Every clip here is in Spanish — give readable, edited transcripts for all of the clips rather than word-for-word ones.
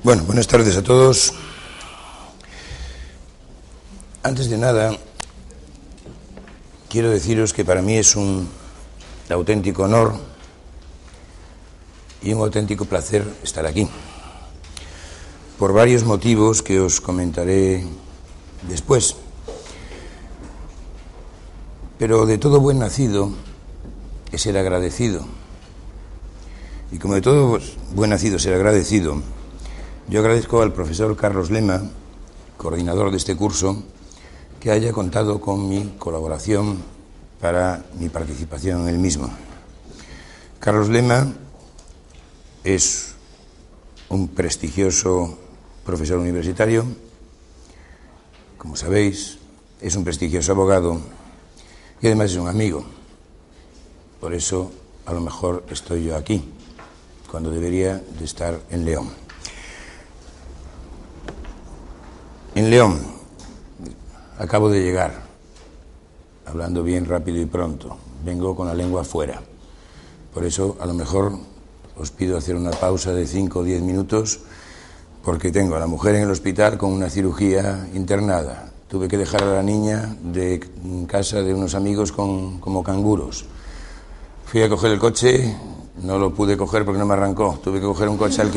Bueno, buenas tardes a todos. Antes de nada, quiero deciros que para mí es un auténtico honor y un auténtico placer estar aquí, por varios motivos que os comentaré después. Pero de todo buen nacido es ser agradecido. Y como de todo buen nacido es ser agradecido, yo agradezco al profesor Carlos Lema, coordinador de este curso, que haya contado con mi colaboración para mi participación en el mismo. Carlos Lema es un prestigioso profesor universitario, como sabéis, es un prestigioso abogado y además es un amigo. Por eso, a lo mejor estoy yo aquí, cuando debería de estar en León. En León, acabo de llegar, hablando bien rápido y pronto, vengo con la lengua afuera. Por eso, a lo mejor, os pido hacer una pausa de 5 o 10 minutos, porque tengo a la mujer en el hospital con una cirugía internada. Tuve que dejar a la niña en casa de unos amigos como canguros. Fui a coger el coche, no lo pude coger porque no me arrancó. Tuve que coger un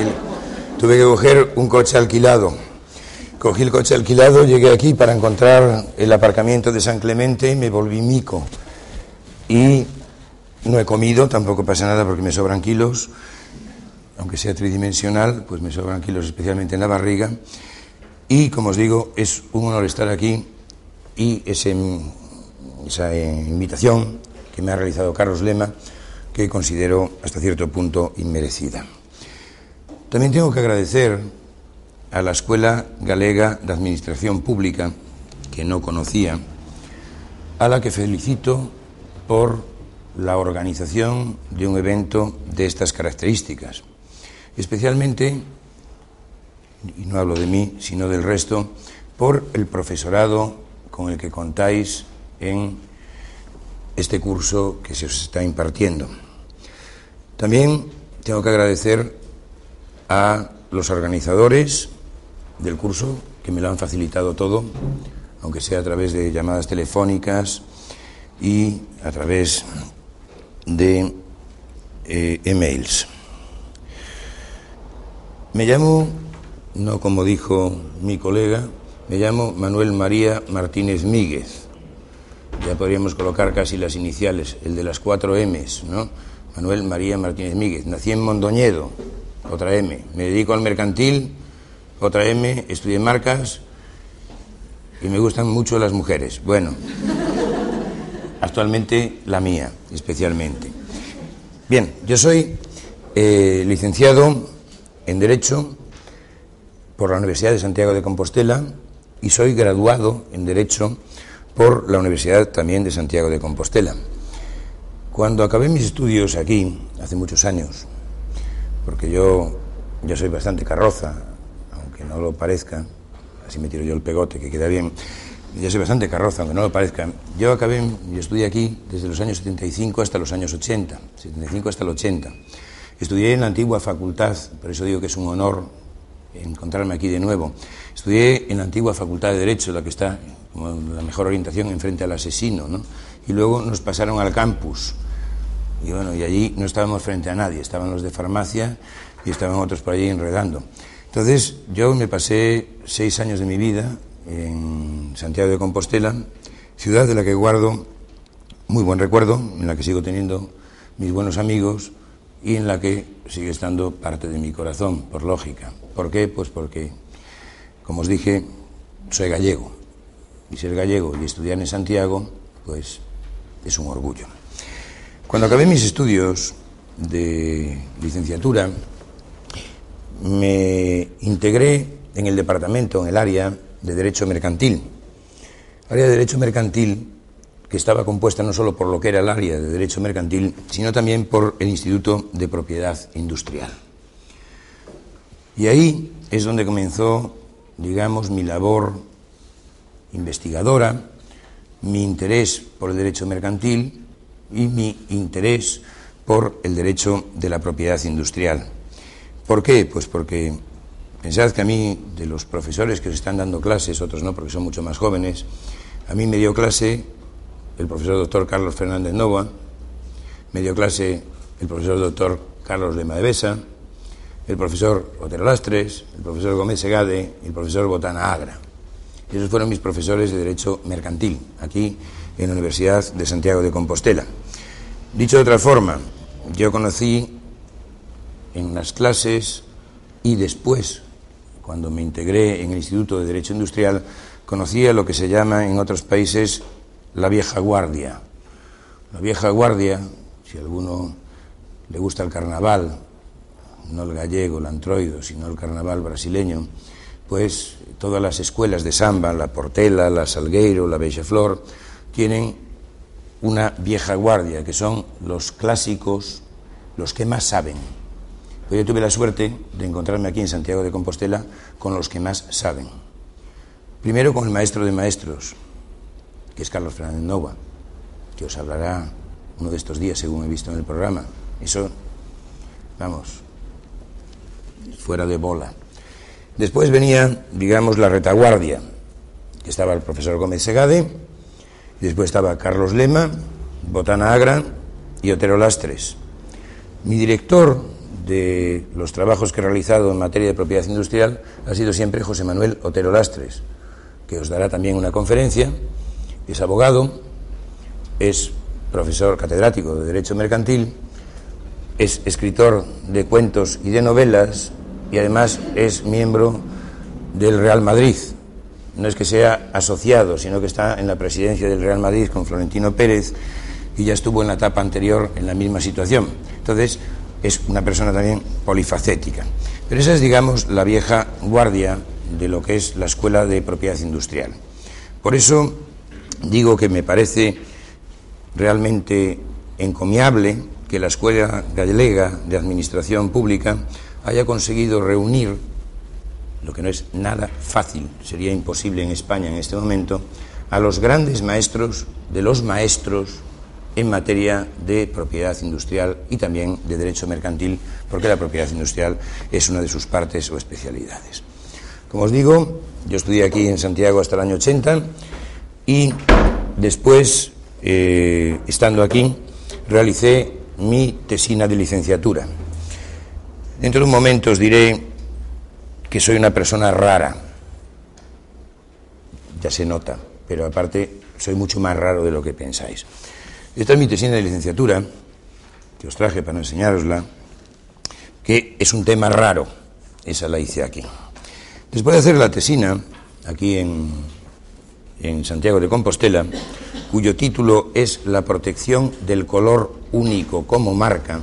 coche alquilado. Cogí el coche alquilado, llegué aquí para encontrar el aparcamiento de San Clemente y me volví mico. Y no he comido, tampoco pasa nada porque me sobran kilos. Aunque sea tridimensional, pues me sobran kilos especialmente en la barriga. Y, como os digo, es un honor estar aquí y esa invitación que me ha realizado Carlos Lema, que considero hasta cierto punto inmerecida. También tengo que agradecer a la Escuela Galega de Administración Pública, que no conocía, a la que felicito por la organización de un evento de estas características. Especialmente, y no hablo de mí, sino del resto, por el profesorado con el que contáis en este curso que se os está impartiendo. También tengo que agradecer a los organizadores del curso, que me lo han facilitado todo, aunque sea a través de llamadas telefónicas y a través de emails. Me llamo, no como dijo mi colega, me llamo Manuel María Martínez Míguez. Ya podríamos colocar casi las iniciales, el de las 4 M's, ¿no? Manuel María Martínez Míguez. Nací en Mondoñedo, otra M. Me dedico al mercantil, otra M. Estudié marcas y me gustan mucho las mujeres. Bueno, actualmente la mía, especialmente. Bien, yo soy licenciado en Derecho por la Universidad de Santiago de Compostela y soy graduado en Derecho por la Universidad también de Santiago de Compostela. Cuando acabé mis estudios aquí, hace muchos años, porque yo soy bastante carroza, aunque no lo parezca, así me tiro yo el pegote, que queda bien, yo soy bastante carroza, aunque no lo parezca. Yo estudié aquí desde los años 75 hasta los años 80, 75 hasta el 80. Estudié en la antigua facultad, por eso digo que es un honor encontrarme aquí de nuevo. Estudié en la antigua Facultad de Derecho, la que está como la mejor orientación enfrente al asesino, ¿no? Y luego nos pasaron al campus. Y bueno, y allí no estábamos frente a nadie, estaban los de farmacia y estaban otros por allí enredando. Entonces, yo me pasé 6 años de mi vida en Santiago de Compostela, ciudad de la que guardo muy buen recuerdo, en la que sigo teniendo mis buenos amigos y en la que sigue estando parte de mi corazón, por lógica. ¿Por qué? Pues porque, como os dije, soy gallego. Y ser gallego y estudiar en Santiago, pues es un orgullo. Cuando acabé mis estudios de licenciatura, me integré en el departamento, en el área de Derecho Mercantil. Área de Derecho Mercantil que estaba compuesta no solo por lo que era el área de Derecho Mercantil, sino también por el Instituto de Propiedad Industrial. Y ahí es donde comenzó, digamos, mi labor investigadora, mi interés por el derecho mercantil y mi interés por el derecho de la propiedad industrial. ¿Por qué? Pues porque Pensad que a mí, de los profesores que os están dando clases, otros no, porque son mucho más jóvenes, a mí me dio clase el profesor doctor Carlos Fernández Nova, me dio clase el profesor doctor Carlos Lema de Besa, el profesor Otero Lastres, el profesor Gómez Segade y el profesor Botana Agra. Y esos fueron mis profesores de Derecho Mercantil, aquí en la Universidad de Santiago de Compostela. Dicho de otra forma, yo conocí en las clases y después, cuando me integré en el Instituto de Derecho Industrial, conocí a lo que se llama en otros países la vieja guardia. La vieja guardia, si a alguno le gusta el carnaval, no el gallego, el antroido, sino el carnaval brasileño, pues todas las escuelas de samba, la Portela, la Salgueiro, la Beija-Flor, tienen una vieja guardia, que son los clásicos, los que más saben. Pues yo tuve la suerte de encontrarme aquí en Santiago de Compostela con los que más saben. Primero con el maestro de maestros, que es Carlos Fernández Nova, que os hablará uno de estos días, según he visto en el programa. Eso, vamos, fuera de bola. Después venía, digamos, la retaguardia, que estaba el profesor Gómez Segade, y después estaba Carlos Lema, Botana Agra y Otero Lastres. Mi director de los trabajos que he realizado en materia de propiedad industrial ha sido siempre José Manuel Otero Lastres, que os dará también una conferencia. Es abogado, es profesor catedrático de Derecho Mercantil, es escritor de cuentos y de novelas y además es miembro del Real Madrid. No es que sea asociado, sino que está en la presidencia del Real Madrid con Florentino Pérez y ya estuvo en la etapa anterior en la misma situación. Entonces, es una persona también polifacética. Pero esa es, digamos, la vieja guardia de lo que es la Escuela de Propiedad Industrial. Por eso digo que me parece realmente encomiable que la Escuela Gallega de Administración Pública haya conseguido reunir, lo que no es nada fácil, sería imposible en España en este momento, a los grandes maestros de los maestros en materia de propiedad industrial y también de derecho mercantil, porque la propiedad industrial es una de sus partes o especialidades. Como os digo, yo estudié aquí en Santiago hasta el año 80 y después, estando aquí, realicé mi tesina de licenciatura. Dentro de un momento os diré que soy una persona rara, ya se nota, pero aparte soy mucho más raro de lo que pensáis. Esta es mi tesina de licenciatura, que os traje para enseñárosla, que es un tema raro, esa la hice aquí. Después de hacer la tesina, aquí en Santiago de Compostela, cuyo título es La protección del color único como marca,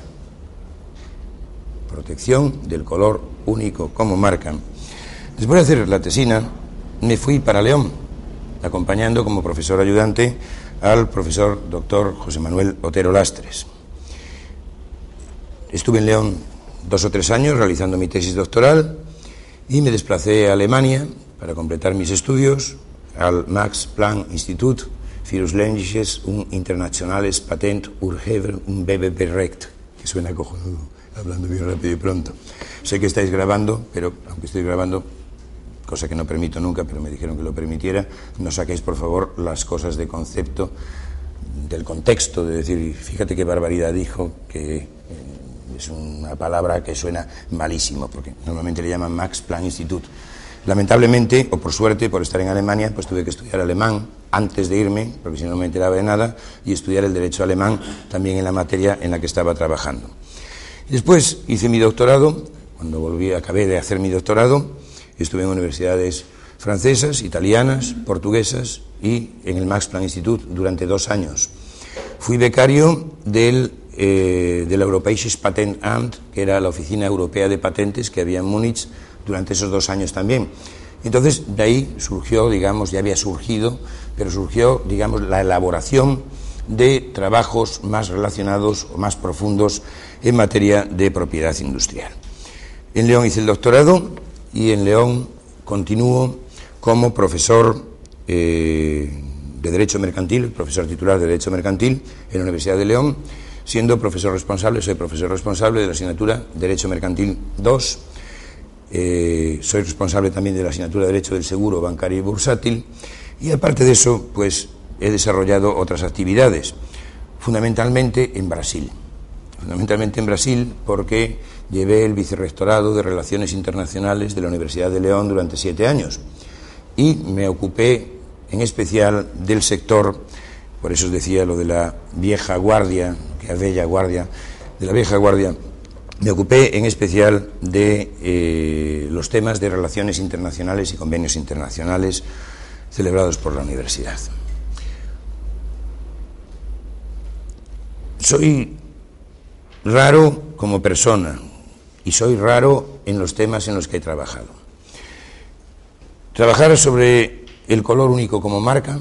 protección del color único como marca, después de hacer la tesina, me fui para León, acompañando como profesor ayudante al profesor doctor José Manuel Otero Lastres. Estuve en León 2 o 3 años realizando mi tesis doctoral y me desplacé a Alemania para completar mis estudios al Max Planck Institut für Ausländisches und Internationales Patent Urheber und Wettbewerbsrecht, que suena cojonudo, hablando bien rápido y pronto. Sé que estáis grabando, pero aunque estoy grabando, cosa que no permito nunca, pero me dijeron que lo permitiera, no saquéis, por favor, las cosas de concepto, del contexto, de decir, fíjate qué barbaridad dijo, que es una palabra que suena malísimo, porque normalmente le llaman Max Planck Institut. Lamentablemente, o por suerte, por estar en Alemania, pues tuve que estudiar alemán antes de irme, porque si no me enteraba de nada, y estudiar el derecho alemán también en la materia en la que estaba trabajando. Y después hice mi doctorado, cuando volví, acabé de hacer mi doctorado, estuve en universidades francesas, italianas, portuguesas y en el Max Planck Institut durante 2 años. Fui becario del Europäisches Patentamt, que era la oficina europea de patentes que había en Múnich durante esos 2 años también. Entonces, de ahí surgió, digamos, ya había surgido, pero surgió, digamos, la elaboración de trabajos más relacionados o más profundos en materia de propiedad industrial. En León hice el doctorado y en León continúo como profesor de Derecho Mercantil, profesor titular de Derecho Mercantil en la Universidad de León, soy profesor responsable de la asignatura Derecho Mercantil 2, soy responsable también de la asignatura de Derecho del Seguro Bancario y Bursátil, y aparte de eso, pues he desarrollado otras actividades, fundamentalmente en Brasil. Fundamentalmente en Brasil porque llevé el vicerrectorado de Relaciones Internacionales de la Universidad de León durante 7 años y me ocupé en especial del sector, por eso os decía lo de la vieja guardia, que es bella guardia, de la vieja guardia, me ocupé en especial de los temas de relaciones internacionales y convenios internacionales celebrados por la universidad. Soy raro como persona y soy raro en los temas en los que he trabajado. Trabajar sobre el color único como marca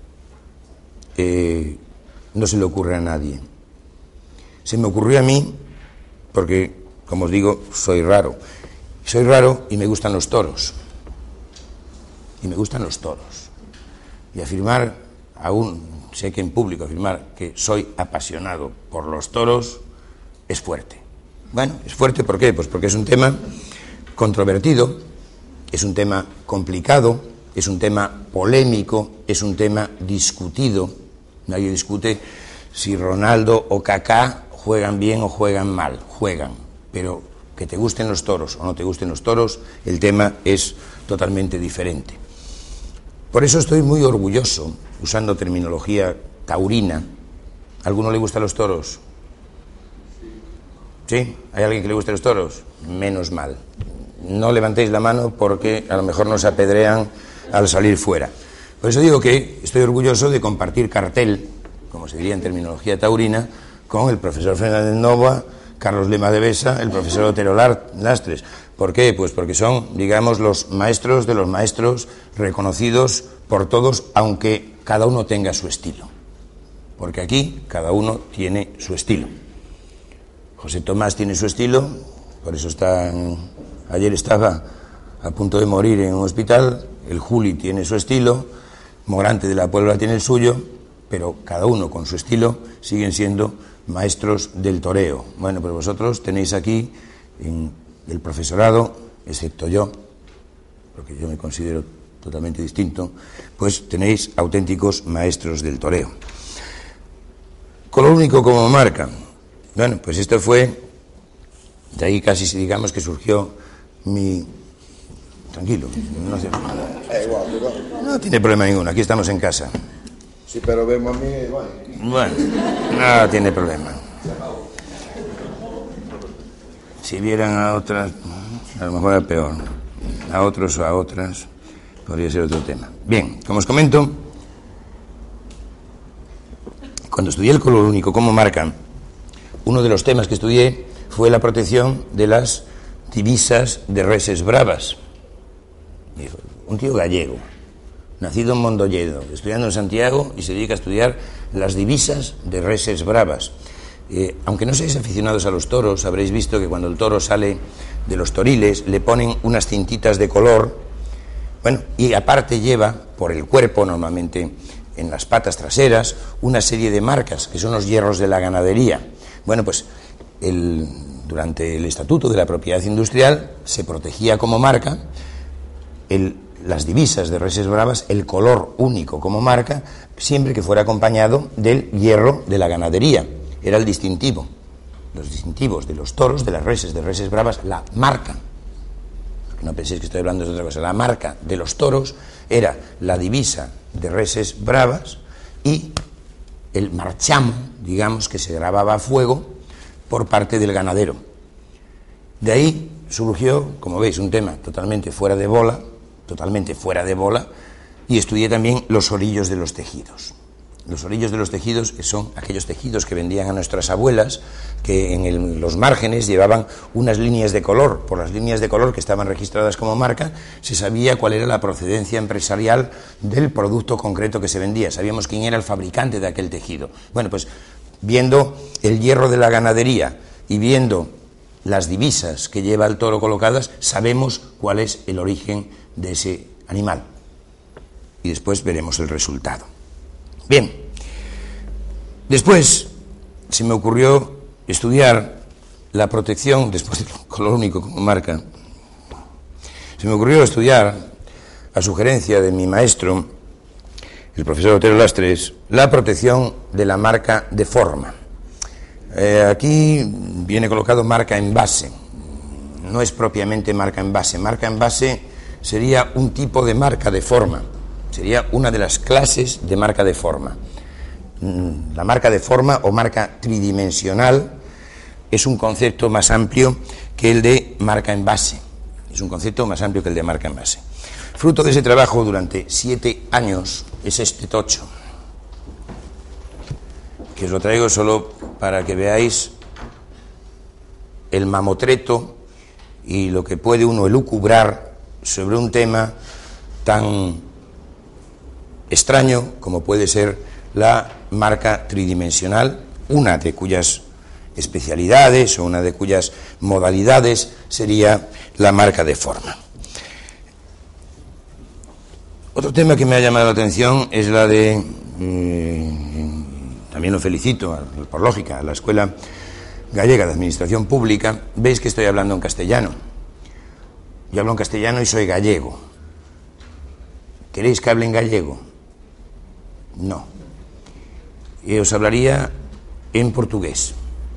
no se le ocurre a nadie. Se me ocurrió a mí porque, como os digo, soy raro. Soy raro y me gustan los toros. Y me gustan los toros. Y afirmar, aún sé que en público, afirmar que soy apasionado por los toros es fuerte. Bueno, es fuerte ¿por qué? Pues porque es un tema controvertido, es un tema complicado, es un tema polémico, es un tema discutido. Nadie discute si Ronaldo o Kaká juegan bien o juegan mal, juegan, pero que te gusten los toros o no te gusten los toros, el tema es totalmente diferente. Por eso estoy muy orgulloso, usando terminología taurina. ¿A alguno le gustan los toros? ¿Sí? ¿Hay alguien que le guste los toros? Menos mal. No levantéis la mano porque a lo mejor nos apedrean al salir fuera. Por eso digo que estoy orgulloso de compartir cartel, como se diría en terminología taurina, con el profesor Fernández Nova, Carlos Lema de Besa, el profesor Otero Lastres. ¿Por qué? Pues porque son, digamos, los maestros de los maestros reconocidos por todos, aunque cada uno tenga su estilo. Porque aquí cada uno tiene su estilo. José Tomás tiene su estilo, por eso ayer estaba a punto de morir en un hospital. El Juli tiene su estilo, Morante de la Puebla tiene el suyo, pero cada uno con su estilo siguen siendo maestros del toreo. Bueno, pues vosotros tenéis aquí en el profesorado, excepto yo, porque yo me considero totalmente distinto, pues tenéis auténticos maestros del toreo. Color único como marca. Bueno, pues esto fue, de ahí casi digamos que surgió mi... Tranquilo, no tiene problema ninguno, aquí estamos en casa. Sí, pero vemos a mí... Bueno, no tiene problema. Si vieran a otras, a lo mejor era peor. A otros o a otras, podría ser otro tema. Bien, como os comento, cuando estudié el color único como marca, uno de los temas que estudié fue la protección de las divisas de reses bravas. Un tío gallego, nacido en Mondoñedo, estudiando en Santiago, y se dedica a estudiar las divisas de reses bravas. Aunque no seáis aficionados a los toros, habréis visto que cuando el toro sale de los toriles le ponen unas cintitas de color, bueno, y aparte lleva por el cuerpo, normalmente en las patas traseras, una serie de marcas que son los hierros de la ganadería. Bueno, pues durante el Estatuto de la Propiedad Industrial se protegía como marca las divisas de reses bravas, el color único como marca, siempre que fuera acompañado del hierro de la ganadería. Era el distintivo. Los distintivos de los toros, de reses bravas, la marca. No penséis que estoy hablando de otra cosa. La marca de los toros era la divisa de reses bravas y el marchamo, digamos, que se grababa a fuego por parte del ganadero. De ahí surgió, como veis, un tema totalmente fuera de bola, y estudié también los orillos de los tejidos. Los orillos de los tejidos, que son aquellos tejidos que vendían a nuestras abuelas, que en los márgenes llevaban unas líneas de color. Por las líneas de color que estaban registradas como marca, se sabía cuál era la procedencia empresarial del producto concreto que se vendía. Sabíamos quién era el fabricante de aquel tejido. Bueno, pues viendo el hierro de la ganadería y viendo las divisas que lleva el toro colocadas, sabemos cuál es el origen de ese animal. Y después veremos el resultado. Bien, después se me ocurrió estudiar la protección, después del color único como marca, se me ocurrió estudiar, a sugerencia de mi maestro, el profesor Otero Lastres, la protección de la marca de forma. Aquí viene colocado marca en base. No es propiamente marca en base. Marca en base sería un tipo de marca de forma. Sería una de las clases de marca de forma. La marca de forma o marca tridimensional es un concepto más amplio que el de marca en base. Es un concepto más amplio que el de marca en base. Fruto de ese trabajo durante 7 años es este tocho, que os lo traigo solo para que veáis el mamotreto y lo que puede uno elucubrar sobre un tema tan extraño como puede ser la marca tridimensional, una de cuyas especialidades o una de cuyas modalidades sería la marca de forma. Otro tema que me ha llamado la atención es la de, también lo felicito, por lógica, a la Escuela Gallega de Administración Pública. Veis que estoy hablando en castellano. Yo hablo en castellano y soy gallego. ¿Queréis que hable en gallego? No. Y os hablaría en portugués.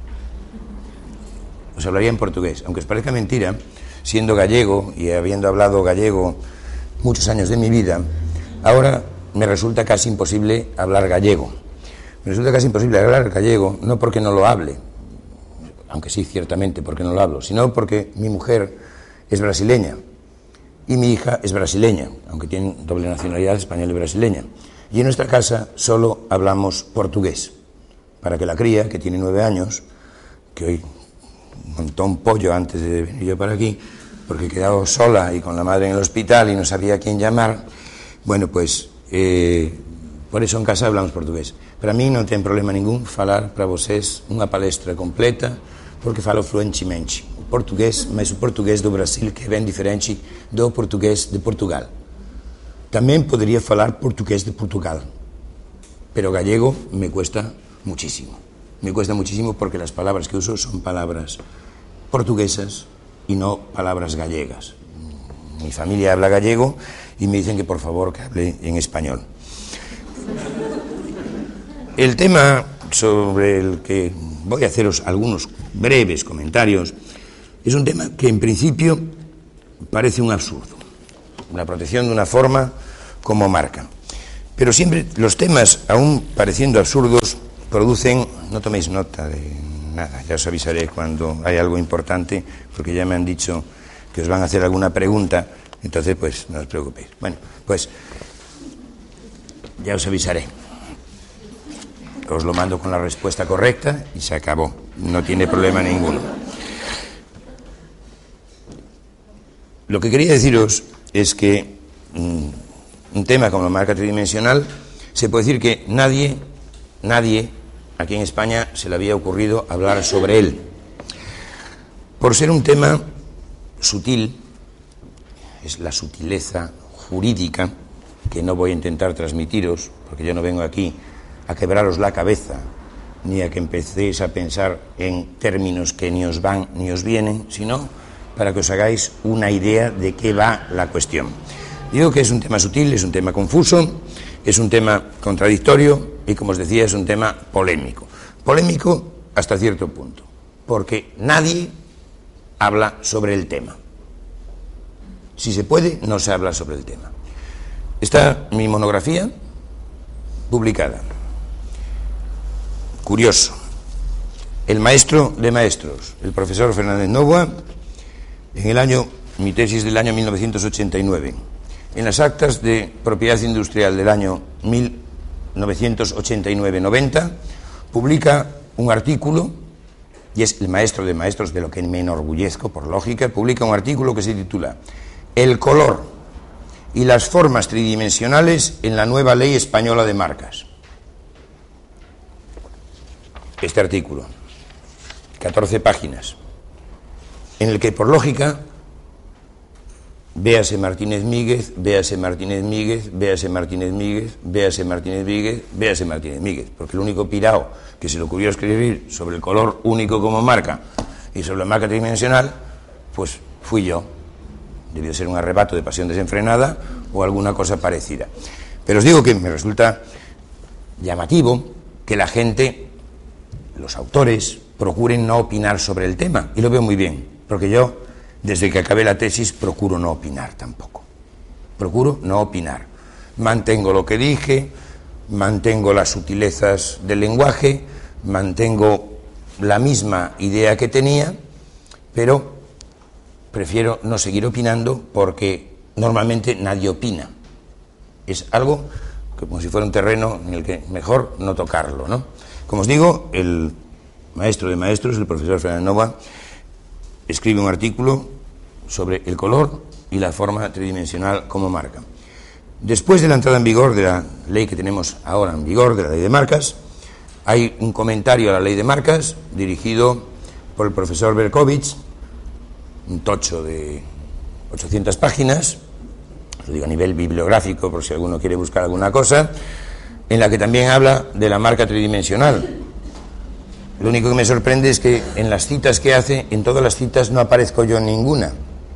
Os hablaría en portugués. Aunque os parezca mentira, siendo gallego y habiendo hablado gallego muchos años de mi vida, ahora me resulta casi imposible hablar gallego. Me resulta casi imposible hablar gallego, no porque no lo hable, aunque sí, ciertamente, porque no lo hablo, sino porque mi mujer es brasileña y mi hija es brasileña, aunque tienen doble nacionalidad, española y brasileña. Y en nuestra casa solo hablamos portugués, para que la cría, que tiene 9 años, que hoy montó un pollo antes de venir yo para aquí, porque he quedado sola y con la madre en el hospital y no sabía a quién llamar, bueno, pues por eso en casa hablamos portugués. Para mí non ten problema ningún falar para vocês unha palestra completa, porque falo fluentemente o portugués, mas o portugués do Brasil que é ben diferente do portugués de Portugal. Tamén podería falar portugués de Portugal, pero gallego me cuesta muchísimo. Me cuesta muchísimo porque las palabras que uso son palabras portuguesas y no palabras gallegas. Mi familia habla gallego y me dicen que por favor que hable en español. El tema sobre el que voy a haceros algunos breves comentarios es un tema que en principio parece un absurdo, la protección de una forma como marca. Pero siempre los temas, aún pareciendo absurdos, producen, no toméis nota de nada, ya os avisaré cuando hay algo importante, porque ya me han dicho que os van a hacer alguna pregunta, entonces pues no os preocupéis. Bueno, pues ya os avisaré. Os lo mando con la respuesta correcta y se acabó, no tiene problema ninguno. Lo que quería deciros es que un tema como la marca tridimensional, se puede decir que nadie aquí en España se le había ocurrido hablar sobre él. Por ser un tema sutil, es la sutileza jurídica, que no voy a intentar transmitiros, porque yo no vengo aquí a quebraros la cabeza, ni a que empecéis a pensar en términos que ni os van ni os vienen, sino para que os hagáis una idea de qué va la cuestión. Digo que es un tema sutil, es un tema confuso, es un tema contradictorio y, como os decía, es un tema polémico. Polémico hasta cierto punto, porque nadie habla sobre el tema. Si se puede, no se habla sobre el tema. Está mi monografía publicada. Curioso. El maestro de maestros, el profesor Fernández Novoa, mi tesis del año 1989, en las actas de propiedad industrial del año 1989-90, publica un artículo, y es el maestro de maestros de lo que me enorgullezco por lógica, publica un artículo que se titula El color y las formas tridimensionales en la nueva ley española de marcas. Este artículo, 14 páginas, en el que por lógica, véase Martínez Míguez, véase Martínez Míguez, véase Martínez Míguez, véase Martínez Míguez, véase Martínez Míguez, porque el único pirao que se le ocurrió escribir sobre el color único como marca y sobre la marca tridimensional, pues fui yo. debió ser un arrebato de pasión desenfrenada o alguna cosa parecida. Pero os digo que me resulta llamativo que la gente, los autores, procuren no opinar sobre el tema, y lo veo muy bien, porque yo, desde que acabé la tesis, procuro no opinar tampoco. Procuro no opinar. Mantengo lo que dije, mantengo las sutilezas del lenguaje, mantengo la misma idea que tenía, pero prefiero no seguir opinando porque normalmente nadie opina. Es algo como si fuera un terreno en el que mejor no tocarlo, ¿no? Como os digo, el maestro de maestros, el profesor Fernández Nova, escribe un artículo sobre el color y la forma tridimensional como marca. Después de la entrada en vigor de la ley que tenemos ahora en vigor, de la ley de marcas, hay un comentario a la ley de marcas dirigido por el profesor Berkovich, un tocho de 800 páginas, lo digo a nivel bibliográfico por si alguno quiere buscar alguna cosa, en la que también habla de la marca tridimensional. Lo único que me sorprende es que en las citas que hace, en todas las citas no aparezco yo en ninguna.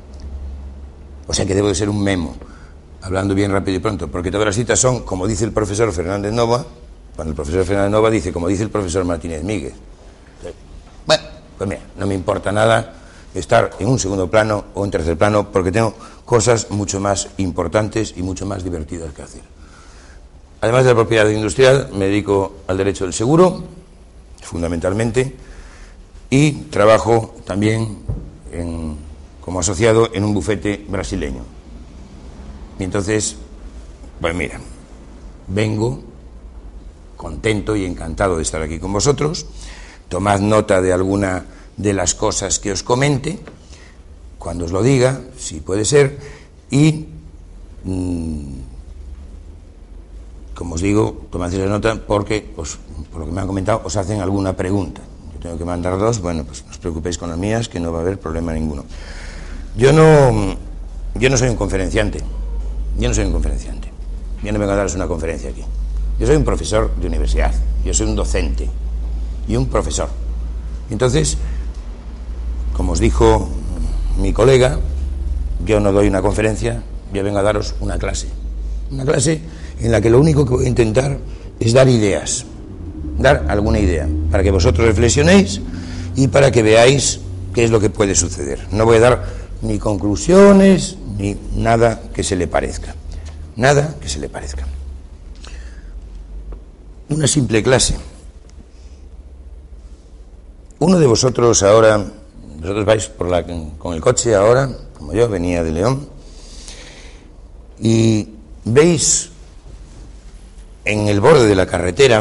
O sea que debo de ser un memo, hablando bien rápido y pronto, porque todas las citas son, como dice el profesor Fernández Nova, cuando el profesor Fernández Nova dice, como dice el profesor Martínez Míguez. Bueno, pues mira, no me importa nada estar en un segundo plano o en tercer plano, porque tengo cosas mucho más importantes y mucho más divertidas que hacer. Además de la propiedad industrial, me dedico al derecho del seguro, fundamentalmente, y trabajo también como asociado en un bufete brasileño. Y entonces, pues mira, vengo contento y encantado de estar aquí con vosotros. Tomad nota de alguna de las cosas que os comente, cuando os lo diga, si puede ser, y como os digo, tomad esa nota porque, por lo que me han comentado, os hacen alguna pregunta. Yo tengo que mandar dos, bueno, pues no os preocupéis con las mías, que no va a haber problema ninguno. Yo no soy un conferenciante. Yo no vengo a daros una conferencia aquí. Yo soy un profesor de universidad, yo soy un docente y un profesor. Entonces, como os dijo mi colega, yo no doy una conferencia, yo vengo a daros una clase en la que lo único que voy a intentar es dar ideas, dar alguna idea, para que vosotros reflexionéis y para que veáis qué es lo que puede suceder. No voy a dar ni conclusiones, ni nada que se le parezca. Nada que se le parezca. Una simple clase. Uno de vosotros ahora, vosotros vais con el coche ahora, como yo, venía de León, y veis en el borde de la carretera,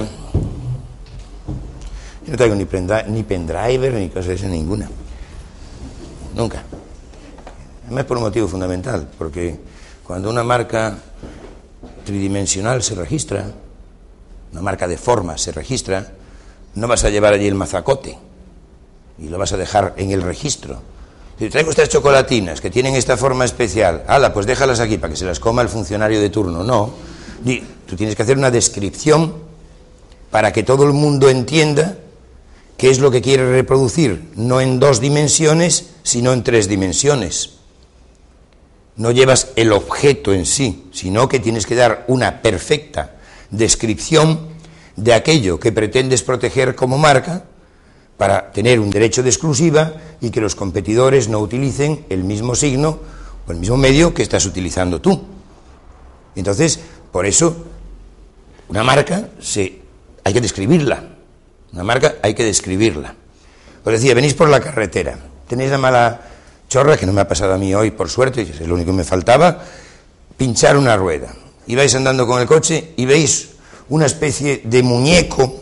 yo no traigo ni pendriver, ni cosas de esas, ninguna. Nunca. Además por un motivo fundamental, porque cuando una marca tridimensional se registra, una marca de forma se registra, no vas a llevar allí el mazacote y lo vas a dejar en el registro. Si traigo estas chocolatinas que tienen esta forma especial, ala, pues déjalas aquí para que se las coma el funcionario de turno. No, tú tienes que hacer una descripción para que todo el mundo entienda qué es lo que quiere reproducir, no en 2 dimensiones, sino en 3 dimensiones. No llevas el objeto en sí, sino que tienes que dar una perfecta descripción de aquello que pretendes proteger como marca para tener un derecho de exclusiva y que los competidores no utilicen el mismo signo o el mismo medio que estás utilizando tú. Entonces, por eso, una marca hay que describirla. Una marca hay que describirla. Os decía, venís por la carretera, tenéis la mala chorra, que no me ha pasado a mí hoy, por suerte, es lo único que me faltaba, pinchar una rueda. Y vais andando con el coche y veis una especie de muñeco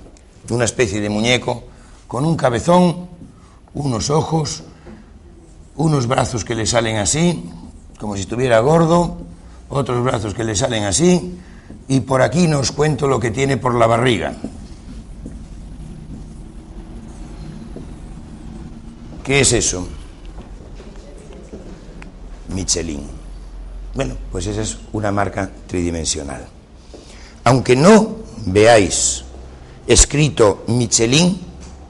con un cabezón, unos ojos, unos brazos que le salen así, como si estuviera gordo, otros brazos que le salen así, y por aquí no os cuento lo que tiene por la barriga. ¿Qué es eso? Michelin. Bueno, pues esa es una marca tridimensional. Aunque no veáis escrito Michelin,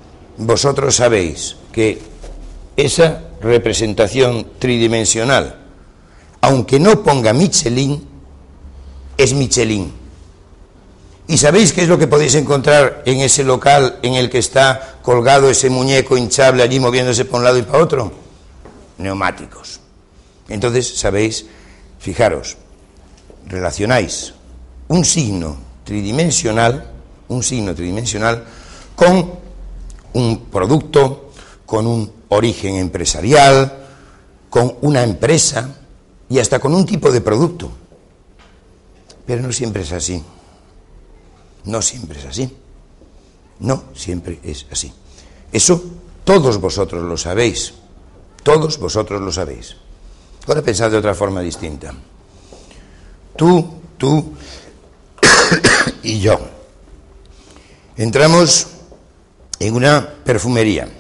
vosotros sabéis que esa representación tridimensional aunque no ponga Michelin, es Michelin. ¿Y sabéis qué es lo que podéis encontrar en ese local en el que está colgado ese muñeco hinchable allí moviéndose para un lado y para otro? Neumáticos. Entonces, sabéis, fijaros, relacionáis un signo tridimensional con un producto, con un origen empresarial, con una empresa y hasta con un tipo de producto. Pero no siempre es así. No siempre es así. No siempre es así. Eso todos vosotros lo sabéis. Todos vosotros lo sabéis. Ahora pensad de otra forma distinta. Tú y yo. Entramos en una perfumería.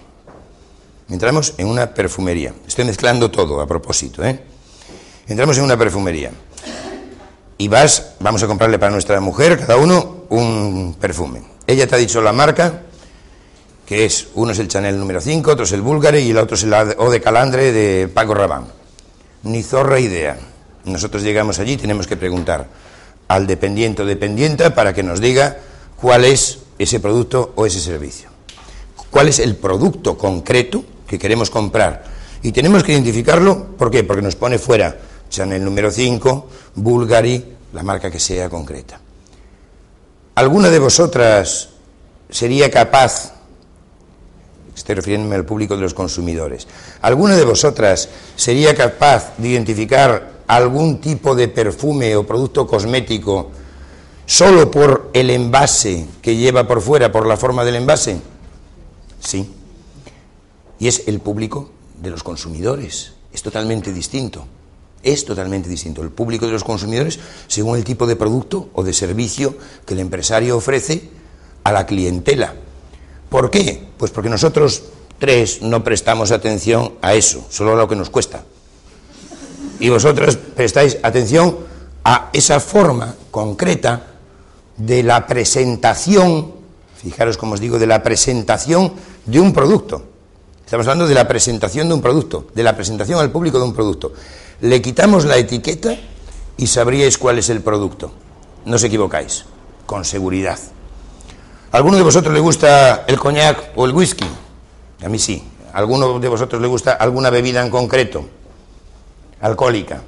Estoy mezclando todo a propósito, ¿eh? Entramos en una perfumería. Y vamos a comprarle para nuestra mujer, cada uno, un perfume. Ella te ha dicho la marca, que es, uno es el Chanel número 5, otro es el Bulgari y el otro es el Eau de Calandre de Paco Rabanne. Ni zorra idea. Nosotros llegamos allí y tenemos que preguntar al dependiente o dependienta para que nos diga cuál es ese producto o ese servicio. Cuál es el producto concreto que queremos comprar. Y tenemos que identificarlo, ¿por qué? Porque nos pone fuera Chanel número 5, Bulgari, la marca que sea concreta. ¿Alguna de vosotras sería capaz, estoy refiriéndome al público de los consumidores, alguna de vosotras sería capaz de identificar algún tipo de perfume o producto cosmético solo por el envase que lleva por fuera, por la forma del envase? Sí. Y es el público de los consumidores. Es totalmente distinto. Es totalmente distinto. El público de los consumidores según el tipo de producto o de servicio que el empresario ofrece a la clientela. ¿Por qué? Pues porque nosotros tres no prestamos atención a eso, solo a lo que nos cuesta. Y vosotros prestáis atención a esa forma concreta de la presentación, fijaros como os digo, de la presentación de un producto. Estamos hablando de la presentación de un producto, de la presentación al público de un producto. Le quitamos la etiqueta y sabríais cuál es el producto. No os equivocáis, con seguridad. ¿A alguno de vosotros le gusta el coñac o el whisky? A mí sí. ¿A alguno de vosotros le gusta alguna bebida en concreto? Alcohólica.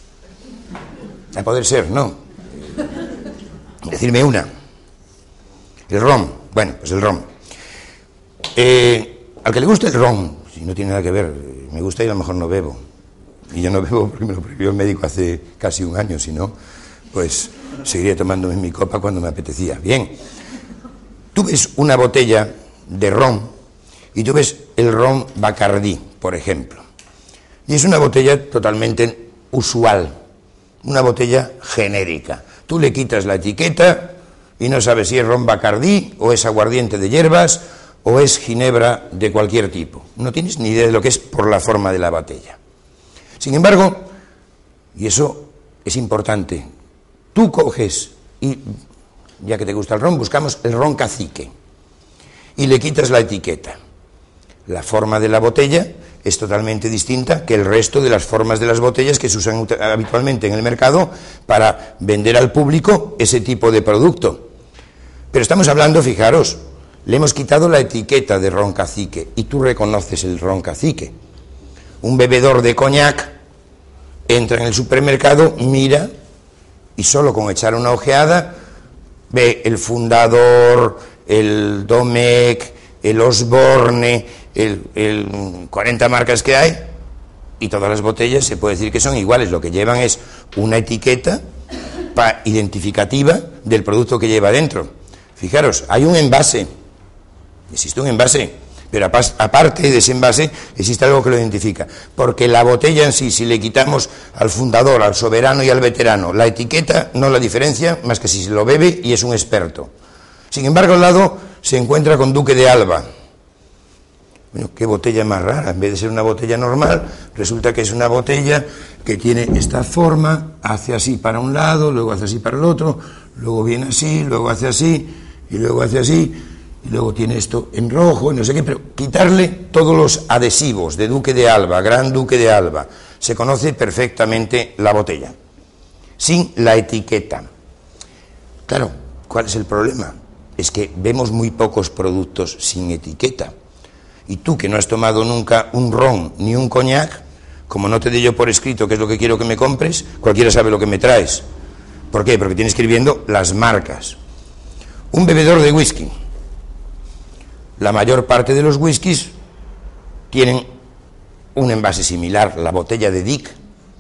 A poder ser, ¿no? Decidme una. El ron. Bueno, pues el ron. Al que le guste el ron, si no tiene nada que ver, me gusta y a lo mejor no bebo. Y yo no bebo porque me lo prohibió el médico hace casi un año, si no, pues seguiría tomándome mi copa cuando me apetecía. Bien, tú ves una botella de ron y tú ves el ron Bacardí, por ejemplo. Y es una botella totalmente usual, una botella genérica. Tú le quitas la etiqueta y no sabes si es ron Bacardí o es aguardiente de hierbas o es ginebra de cualquier tipo. No tienes ni idea de lo que es por la forma de la botella. Sin embargo, y eso es importante, tú coges y, ya que te gusta el ron, buscamos el ron Cacique y le quitas la etiqueta. La forma de la botella es totalmente distinta que el resto de las formas de las botellas que se usan habitualmente en el mercado para vender al público ese tipo de producto. Pero estamos hablando, fijaros, le hemos quitado la etiqueta de ron Cacique y tú reconoces el ron Cacique. Un bebedor de coñac entra en el supermercado, mira y solo con echar una ojeada ve el Fundador, el Domecq, el Osborne, el 40 marcas que hay y todas las botellas se puede decir que son iguales. Lo que llevan es una etiqueta identificativa del producto que lleva dentro. Fijaros, hay un envase, existe un envase. Pero aparte de ese envase existe algo que lo identifica, porque la botella en sí, si le quitamos al Fundador, al Soberano y al Veterano la etiqueta, no la diferencia más que si se lo bebe y es un experto. Sin embargo, al lado se encuentra con Duque de Alba. Bueno, qué botella más rara, en vez de ser una botella normal, resulta que es una botella que tiene esta forma, hace así para un lado, luego hace así para el otro, luego viene así, luego hace así, y luego hace así, y luego tiene esto en rojo y no sé qué, pero quitarle todos los adhesivos de Duque de Alba, Gran Duque de Alba, se conoce perfectamente la botella, sin la etiqueta. Claro, ¿cuál es el problema? Es que vemos muy pocos productos sin etiqueta. Y tú, que no has tomado nunca un ron ni un coñac, como no te dé yo por escrito qué es lo que quiero que me compres, cualquiera sabe lo que me traes. ¿Por qué? Porque tienes que ir viendo las marcas. Un bebedor de whisky. La mayor parte de los whiskies tienen un envase similar, la botella de Dick.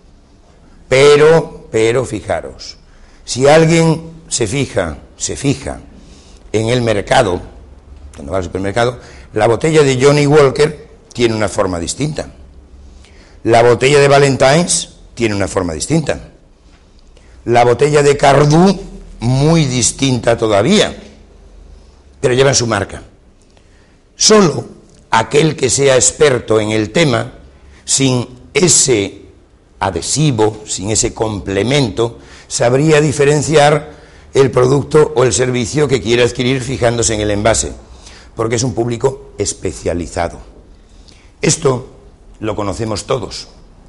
Pero fijaros, si alguien se fija en el mercado, cuando va al supermercado, la botella de Johnny Walker tiene una forma distinta. La botella de Valentine's tiene una forma distinta. La botella de Cardú, muy distinta todavía, pero llevan su marca. Solo aquel que sea experto en el tema, sin ese adhesivo, sin ese complemento, sabría diferenciar el producto o el servicio que quiere adquirir fijándose en el envase, porque es un público especializado. Esto lo conocemos todos,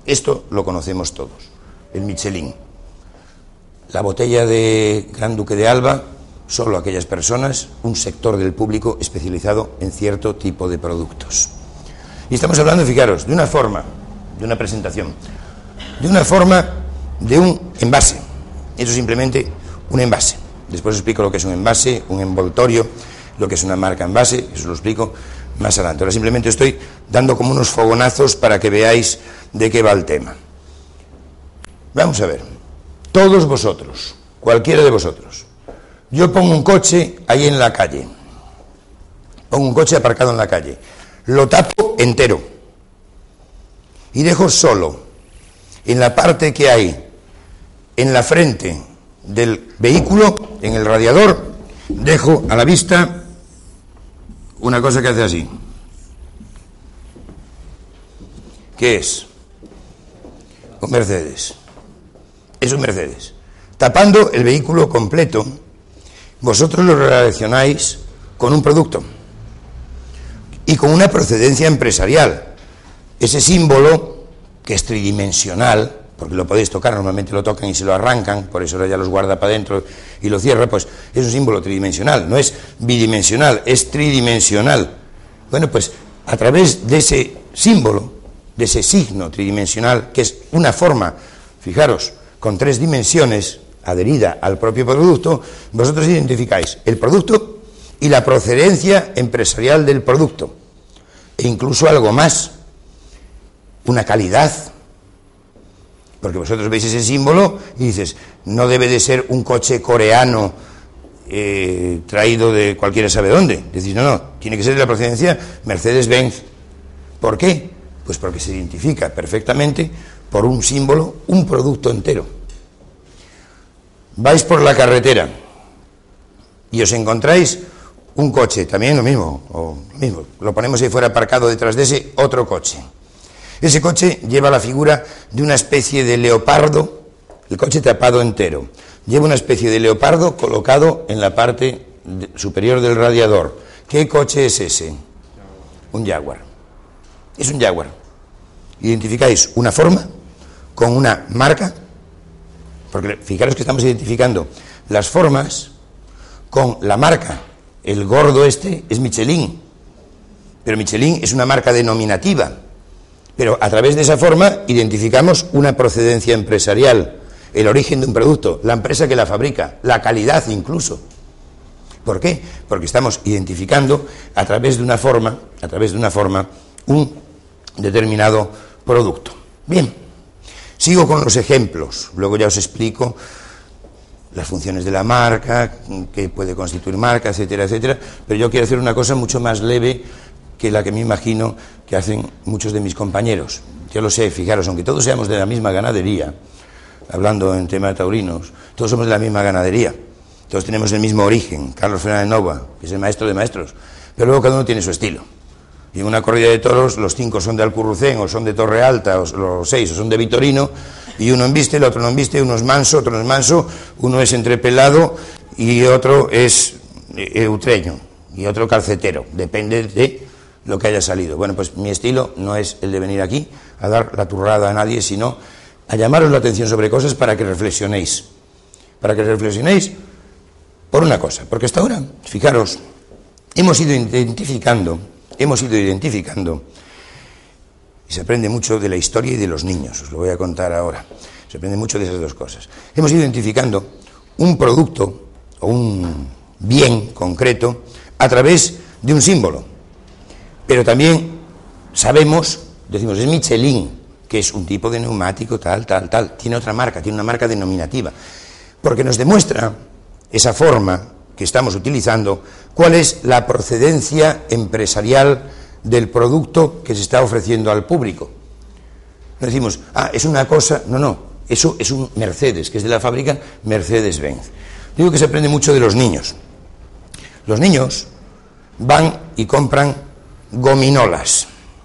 el Michelin. La botella de Gran Duque de Alba, solo aquellas personas, un sector del público especializado en cierto tipo de productos. Y estamos hablando, fijaros, de una forma, de una presentación, de una forma de un envase. Eso simplemente un envase. Después os explico lo que es un envase, un envoltorio, lo que es una marca envase, eso lo explico más adelante. Ahora simplemente estoy dando como unos fogonazos para que veáis de qué va el tema. Vamos a ver, todos vosotros, cualquiera de vosotros, yo pongo un coche ahí en la calle, pongo un coche aparcado en la calle, lo tapo entero y dejo solo en la parte que hay en la frente del vehículo, en el radiador, dejo a la vista una cosa que hace así. ¿Qué es? Un Mercedes. Es un Mercedes. Tapando el vehículo completo, vosotros lo relacionáis con un producto y con una procedencia empresarial. Ese símbolo, que es tridimensional, porque lo podéis tocar, normalmente lo tocan y se lo arrancan, por eso ahora ya los guarda para adentro y lo cierra, pues es un símbolo tridimensional, no es bidimensional, es tridimensional. Bueno, pues a través de ese símbolo, de ese signo tridimensional, que es una forma, fijaros, con 3 dimensiones adherida al propio producto, vosotros identificáis el producto y la procedencia empresarial del producto, e incluso algo más, una calidad. Porque vosotros veis ese símbolo y dices, no debe de ser un coche coreano traído de cualquiera sabe dónde. Decís, no, tiene que ser de la procedencia Mercedes-Benz. ¿Por qué? Pues porque se identifica perfectamente por un símbolo, un producto entero. Vais por la carretera y os encontráis un coche, también lo mismo, lo ponemos ahí fuera aparcado detrás de ese otro coche. Ese coche lleva la figura de una especie de leopardo, el coche tapado entero. Lleva una especie de leopardo colocado en la parte superior del radiador. ¿Qué coche es ese? Un Jaguar. Es un Jaguar. Identificáis una forma con una marca, porque fijaros que estamos identificando las formas con la marca. El gordo este es Michelin, pero Michelin es una marca denominativa. Pero a través de esa forma identificamos una procedencia empresarial, el origen de un producto, la empresa que la fabrica, la calidad incluso. ¿Por qué? Porque estamos identificando a través de una forma, un determinado producto. Bien, sigo con los ejemplos, luego ya os explico las funciones de la marca, qué puede constituir marca, etcétera, etcétera, pero yo quiero hacer una cosa mucho más leve que la que me imagino que hacen muchos de mis compañeros. Yo lo sé, fijaros, aunque todos seamos de la misma ganadería, hablando en tema de taurinos, todos somos de la misma ganadería, todos tenemos el mismo origen. Carlos Fernández Nova, que es el maestro de maestros, pero luego cada uno tiene su estilo. Y en una corrida de toros los 5 son de Alcurrucén, o son de Torre Alta, o los 6 o son de Vitorino, y uno embiste, el otro no embiste, uno es manso, otro no es manso, uno es entrepelado y otro es utreño, y otro calcetero, depende de lo que haya salido. Bueno, pues mi estilo no es el de venir aquí a dar la turrada a nadie, sino a llamaros la atención sobre cosas para que reflexionéis. Para que reflexionéis por una cosa, porque hasta ahora, fijaros, hemos ido identificando, y se aprende mucho de la historia y de los niños, os lo voy a contar ahora, se aprende mucho de esas dos cosas. Hemos ido identificando un producto o un bien concreto a través de un símbolo, pero también sabemos, decimos, es Michelin, que es un tipo de neumático tal, tiene otra marca, tiene una marca denominativa, porque nos demuestra esa forma que estamos utilizando, cuál es la procedencia empresarial del producto que se está ofreciendo al público. No decimos, es una cosa, no, eso es un Mercedes, que es de la fábrica Mercedes-Benz. Digo que se aprende mucho de los niños. Los niños van y compran gominolas.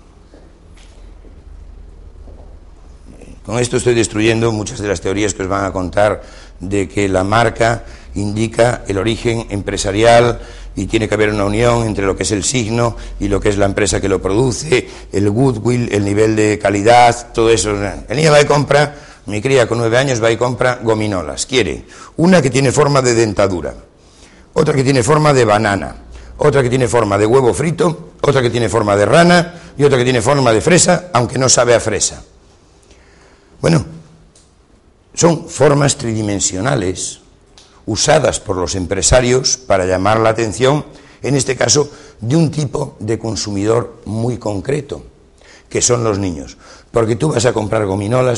Con esto estoy destruyendo muchas de las teorías que os van a contar de que la marca indica el origen empresarial y tiene que haber una unión entre lo que es el signo y lo que es la empresa que lo produce, el goodwill, el nivel de calidad, todo eso. El niño va y compra, mi cría con 9 años va y compra gominolas. Quiere una que tiene forma de dentadura, otra que tiene forma de banana, otra que tiene forma de huevo frito, otra que tiene forma de rana y otra que tiene forma de fresa, aunque no sabe a fresa. Bueno, son formas tridimensionales usadas por los empresarios para llamar la atención, en este caso, de un tipo de consumidor muy concreto, que son los niños. Porque tú vas a comprar gominolas,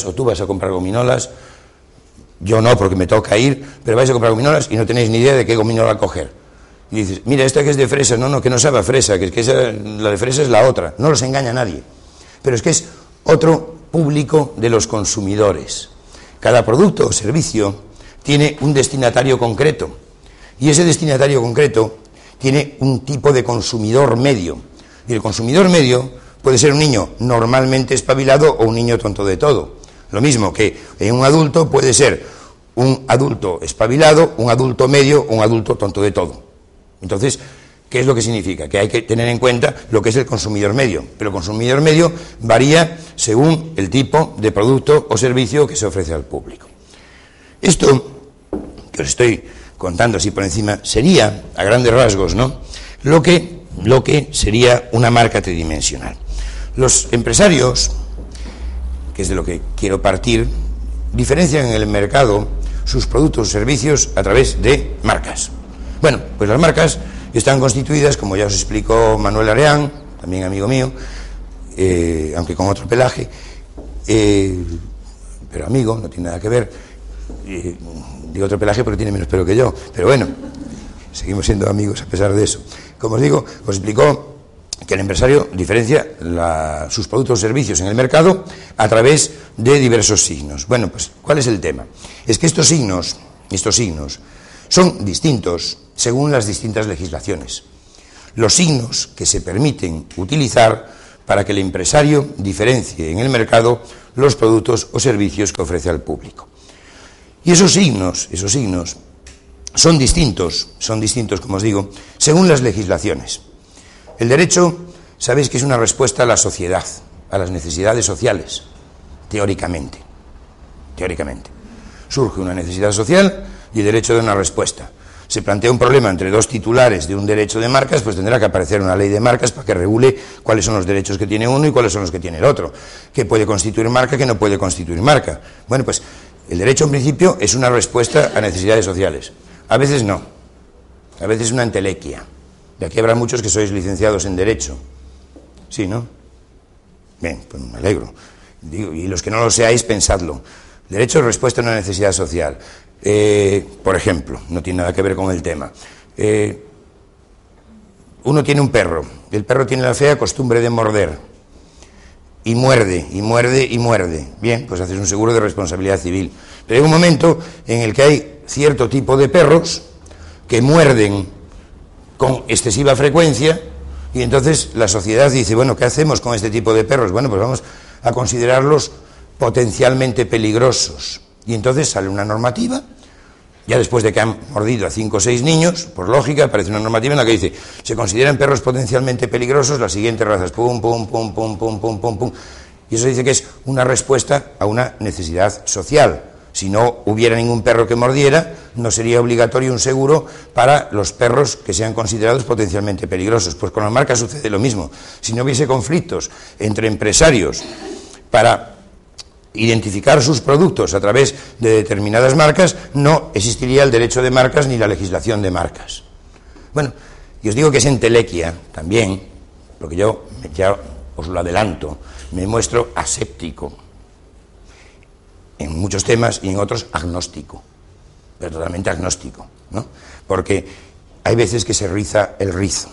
yo no, porque me toca ir, pero vais a comprar gominolas y no tenéis ni idea de qué gominola coger. Y dices, mira, esta que es de fresa, no, que no sabe a fresa, que la de fresa es la otra, no los engaña a nadie. Pero es que es otro público de los consumidores. Cada producto o servicio tiene un destinatario concreto y ese destinatario concreto tiene un tipo de consumidor medio. Y el consumidor medio puede ser un niño normalmente espabilado o un niño tonto de todo. Lo mismo que en un adulto puede ser un adulto espabilado, un adulto medio o un adulto tonto de todo. Entonces, ¿qué es lo que significa? Que hay que tener en cuenta lo que es el consumidor medio, pero el consumidor medio varía según el tipo de producto o servicio que se ofrece al público. Esto que os estoy contando así por encima sería, a grandes rasgos, ¿no?, lo que sería una marca tridimensional. Los empresarios, que es de lo que quiero partir, diferencian en el mercado sus productos o servicios a través de marcas. Bueno, pues las marcas están constituidas, como ya os explicó Manuel Areán, también amigo mío, aunque con otro pelaje, pero amigo, no tiene nada que ver, digo otro pelaje porque tiene menos pelo que yo, pero bueno, seguimos siendo amigos a pesar de eso. Como os digo, os explicó que el empresario diferencia sus productos o servicios en el mercado a través de diversos signos. Bueno, pues, ¿cuál es el tema? Es que estos signos son distintos según las distintas legislaciones. Los signos que se permiten utilizar para que el empresario diferencie en el mercado los productos o servicios que ofrece al público. Y esos signos son distintos, como os digo, según las legislaciones. El derecho, sabéis que es una respuesta a la sociedad, a las necesidades sociales, teóricamente. Surge una necesidad social y el derecho da una respuesta. Se plantea un problema entre dos titulares de un derecho de marcas, pues tendrá que aparecer una ley de marcas para que regule cuáles son los derechos que tiene uno y cuáles son los que tiene el otro. ¿Qué puede constituir marca, qué no puede constituir marca? Bueno, pues el derecho en principio es una respuesta a necesidades sociales. A veces no. A veces es una entelequia. De aquí habrá muchos que sois licenciados en Derecho. Sí, ¿no? Bien, pues me alegro. Digo, y los que no lo seáis, pensadlo. Derecho es respuesta a una necesidad social. Por ejemplo, no tiene nada que ver con el tema. Uno tiene un perro. El perro tiene la fea costumbre de morder. Y muerde. Bien, pues haces un seguro de responsabilidad civil. Pero hay un momento en el que hay cierto tipo de perros que muerden con excesiva frecuencia y entonces la sociedad dice, bueno, ¿qué hacemos con este tipo de perros? Bueno, pues vamos a considerarlos potencialmente peligrosos. Y entonces sale una normativa Ya después de que han mordido a 5 o 6 niños, por lógica, aparece una normativa en la que dice: se consideran perros potencialmente peligrosos las siguientes razas, pum, pum, pum, pum, pum, pum, pum, pum. Y eso dice que es una respuesta a una necesidad social. Si no hubiera ningún perro que mordiera, no sería obligatorio un seguro para los perros que sean considerados potencialmente peligrosos. Pues con las marcas sucede lo mismo. Si no hubiese conflictos entre empresarios para identificar sus productos a través de determinadas marcas, no existiría el derecho de marcas ni la legislación de marcas. Bueno, y os digo que es entelequia también, porque yo ya os lo adelanto, me muestro aséptico en muchos temas y en otros agnóstico, pero totalmente agnóstico, ¿no? Porque hay veces que se riza el rizo,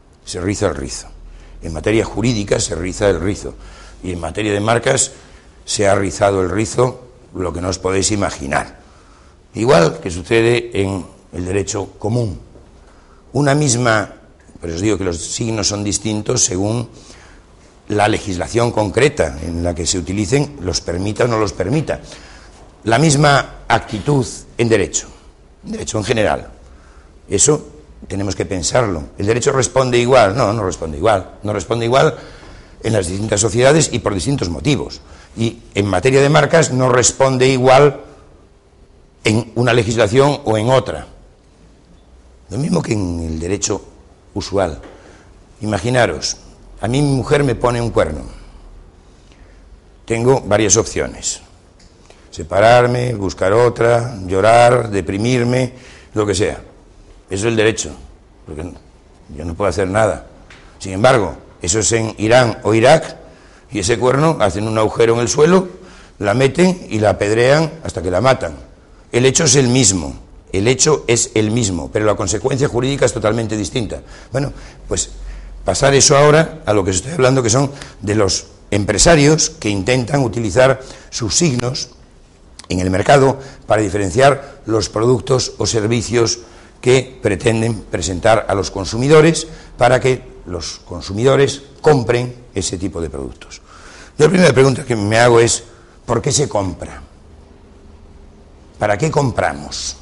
En materia jurídica se riza el rizo, y en materia de marcas se ha rizado el rizo lo que no os podéis imaginar. Igual que sucede en el derecho común. Una misma, pero os digo que los signos son distintos según la legislación concreta en la que se utilicen, los permita o no los permita. La misma actitud en derecho en general. Eso tenemos que pensarlo. ¿El derecho responde igual? No, no responde igual. No responde igual en las distintas sociedades y por distintos motivos. Y en materia de marcas no responde igual en una legislación o en otra. Lo mismo que en el derecho usual. Imaginaros, a mí mi mujer me pone un cuerno. Tengo varias opciones: separarme, buscar otra, llorar, deprimirme, lo que sea. Eso es el derecho, porque yo no puedo hacer nada. Sin embargo, eso es en Irán o Irak, y ese cuerno hacen un agujero en el suelo, la meten y la apedrean hasta que la matan. El hecho es el mismo, pero la consecuencia jurídica es totalmente distinta. Bueno, pues pasar eso ahora a lo que os estoy hablando, que son de los empresarios que intentan utilizar sus signos en el mercado para diferenciar los productos o servicios que pretenden presentar a los consumidores para que los consumidores compren ese tipo de productos. Yo la primera pregunta que me hago es: ¿por qué se compra? ¿Para qué compramos?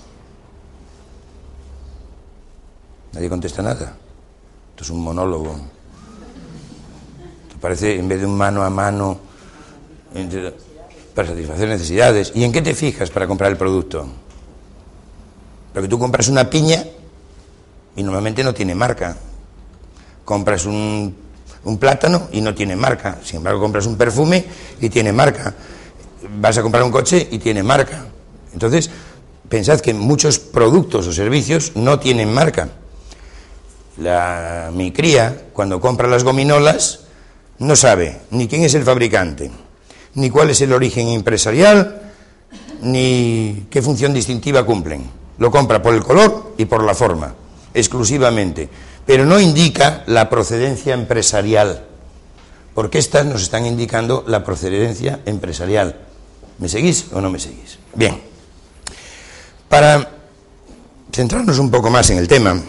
Nadie contesta nada. Esto es un monólogo. Esto parece, en vez de un mano a mano, para satisfacer necesidades. ¿Y en qué te fijas para comprar el producto? Porque tú compras una piña y normalmente no tiene marca. Compras un plátano y no tiene marca. Sin embargo, compras un perfume y tiene marca. Vas a comprar un coche y tiene marca. Entonces, pensad que muchos productos o servicios no tienen marca. Mi cría, cuando compra las gominolas, no sabe ni quién es el fabricante, ni cuál es el origen empresarial, ni qué función distintiva cumplen. Lo compra por el color y por la forma, exclusivamente, pero no indica la procedencia empresarial, porque estas nos están indicando la procedencia empresarial. ¿Me seguís o no me seguís? Bien, para centrarnos un poco más en el tema,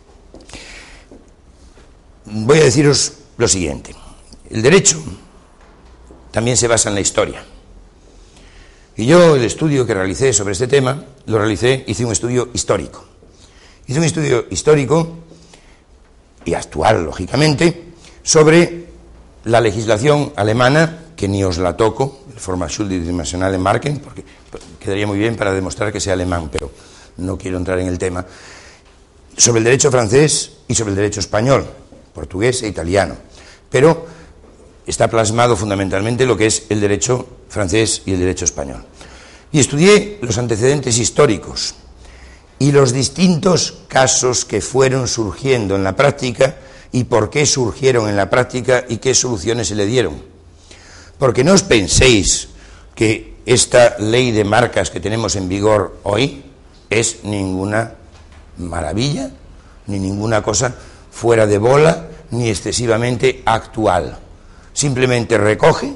voy a deciros lo siguiente. El derecho también se basa en la historia. Y yo el estudio que realicé sobre este tema, hice un estudio histórico. Hice un estudio histórico y actual, lógicamente, sobre la legislación alemana, que ni os la toco, el Vormachtschuldidimensionale Marken, porque quedaría muy bien para demostrar que sea alemán, pero no quiero entrar en el tema, sobre el derecho francés y sobre el derecho español, portugués e italiano. Pero está plasmado fundamentalmente lo que es el derecho francés y el derecho español. Y estudié los antecedentes históricos y los distintos casos que fueron surgiendo en la práctica y por qué surgieron en la práctica y qué soluciones se le dieron. Porque no os penséis que esta ley de marcas que tenemos en vigor hoy es ninguna maravilla, ni ninguna cosa fuera de bola, ni excesivamente actual. Simplemente recoge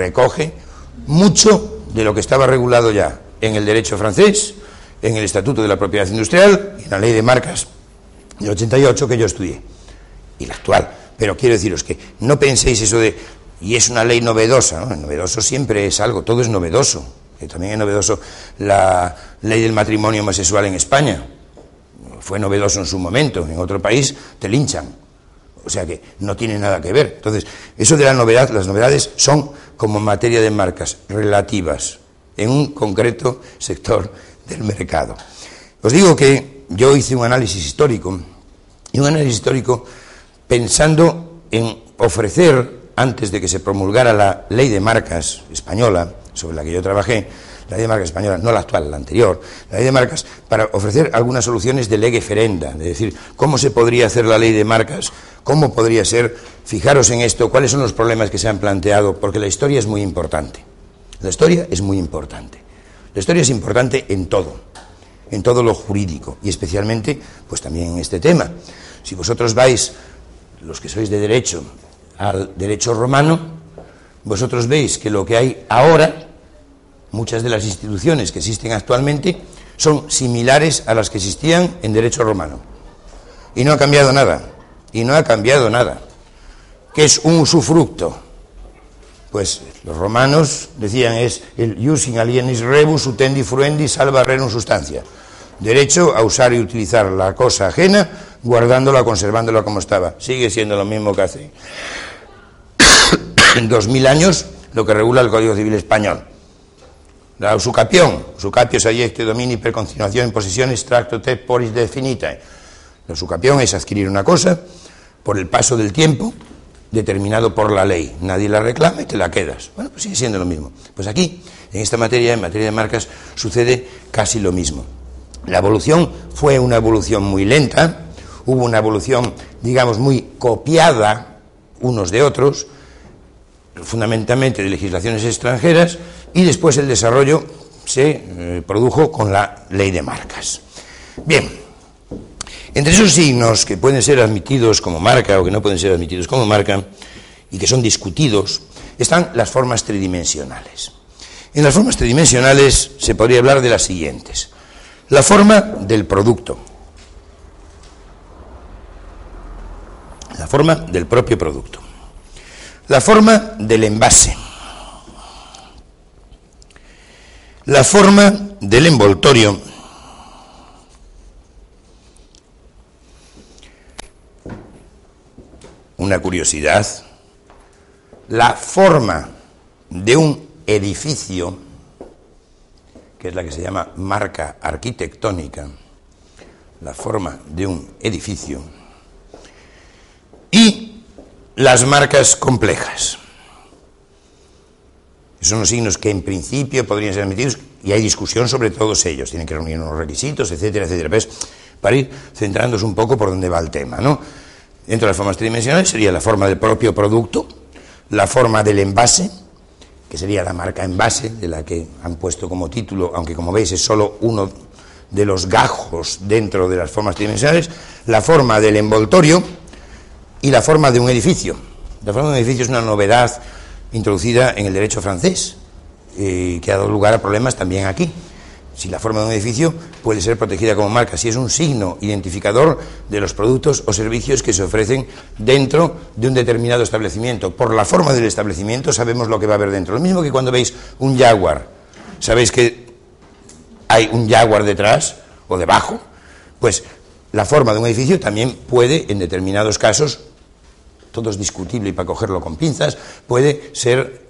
mucho de lo que estaba regulado ya en el derecho francés, en el Estatuto de la Propiedad Industrial y en la Ley de Marcas del 88 que yo estudié, y la actual. Pero quiero deciros que no penséis eso de, y es una ley novedosa, ¿no? Novedoso siempre es algo, todo es novedoso. También es novedoso la ley del matrimonio homosexual en España. Fue novedoso en su momento, en otro país te linchan. O sea que no tiene nada que ver. Entonces, eso de la novedad, las novedades son como materia de marcas relativas en un concreto sector del mercado. Os digo que yo hice un análisis histórico, y un análisis histórico pensando en ofrecer, antes de que se promulgara la ley de marcas española, sobre la que yo trabajé, la ley de marcas española, no la actual, la anterior, la ley de marcas, para ofrecer algunas soluciones de lege ferenda, es decir, cómo se podría hacer la ley de marcas, cómo podría ser, fijaros en esto, cuáles son los problemas que se han planteado, porque la historia es muy importante. La historia es muy importante. La historia es importante en todo lo jurídico, y especialmente, pues también en este tema. Si vosotros vais, los que sois de derecho, al derecho romano, vosotros veis que lo que hay ahora, muchas de las instituciones que existen actualmente, son similares a las que existían en derecho romano. Y no ha cambiado nada. ¿Qué es un usufructo? Pues los romanos decían es el jus in alienis rebus utendi fruendi salva rerum substancia. Derecho a usar y utilizar la cosa ajena, guardándola, conservándola como estaba. Sigue siendo lo mismo que hace en 2000 años lo que regula el Código Civil español. La usucapión, usucapio sajecte domini per continuación in possessione extracto te poris definitae. La usucapión es adquirir una cosa por el paso del tiempo determinado por la ley. Nadie la reclama y te la quedas. Bueno, pues sigue siendo lo mismo. Pues aquí, en esta materia, en materia de marcas, sucede casi lo mismo. La evolución fue una evolución muy lenta, hubo una evolución, digamos, muy copiada unos de otros, fundamentalmente de legislaciones extranjeras, y después el desarrollo se produjo con la ley de marcas. Bien, entre esos signos que pueden ser admitidos como marca o que no pueden ser admitidos como marca y que son discutidos, están las formas tridimensionales. En las formas tridimensionales se podría hablar de las siguientes. La forma del producto, la forma del propio producto, la forma del envase, la forma del envoltorio, una curiosidad, la forma de un edificio, que es la que se llama marca arquitectónica, la forma de un edificio, y las marcas complejas. Son los signos que en principio podrían ser admitidos y hay discusión sobre todos ellos, tienen que reunir unos requisitos, etcétera, etcétera. Pues, para ir centrándonos un poco por dónde va el tema, ¿no? Dentro de las formas tridimensionales sería la forma del propio producto, la forma del envase, que sería la marca envase, de la que han puesto como título, aunque como veis es solo uno de los gajos dentro de las formas tridimensionales, la forma del envoltorio y la forma de un edificio. La forma de un edificio es una novedad introducida en el derecho francés, que ha dado lugar a problemas también aquí. Si la forma de un edificio puede ser protegida como marca, si es un signo identificador de los productos o servicios que se ofrecen dentro de un determinado establecimiento. Por la forma del establecimiento sabemos lo que va a haber dentro. Lo mismo que cuando veis un Jaguar, sabéis que hay un Jaguar detrás o debajo, pues la forma de un edificio también puede, en determinados casos, todo es discutible y para cogerlo con pinzas, puede ser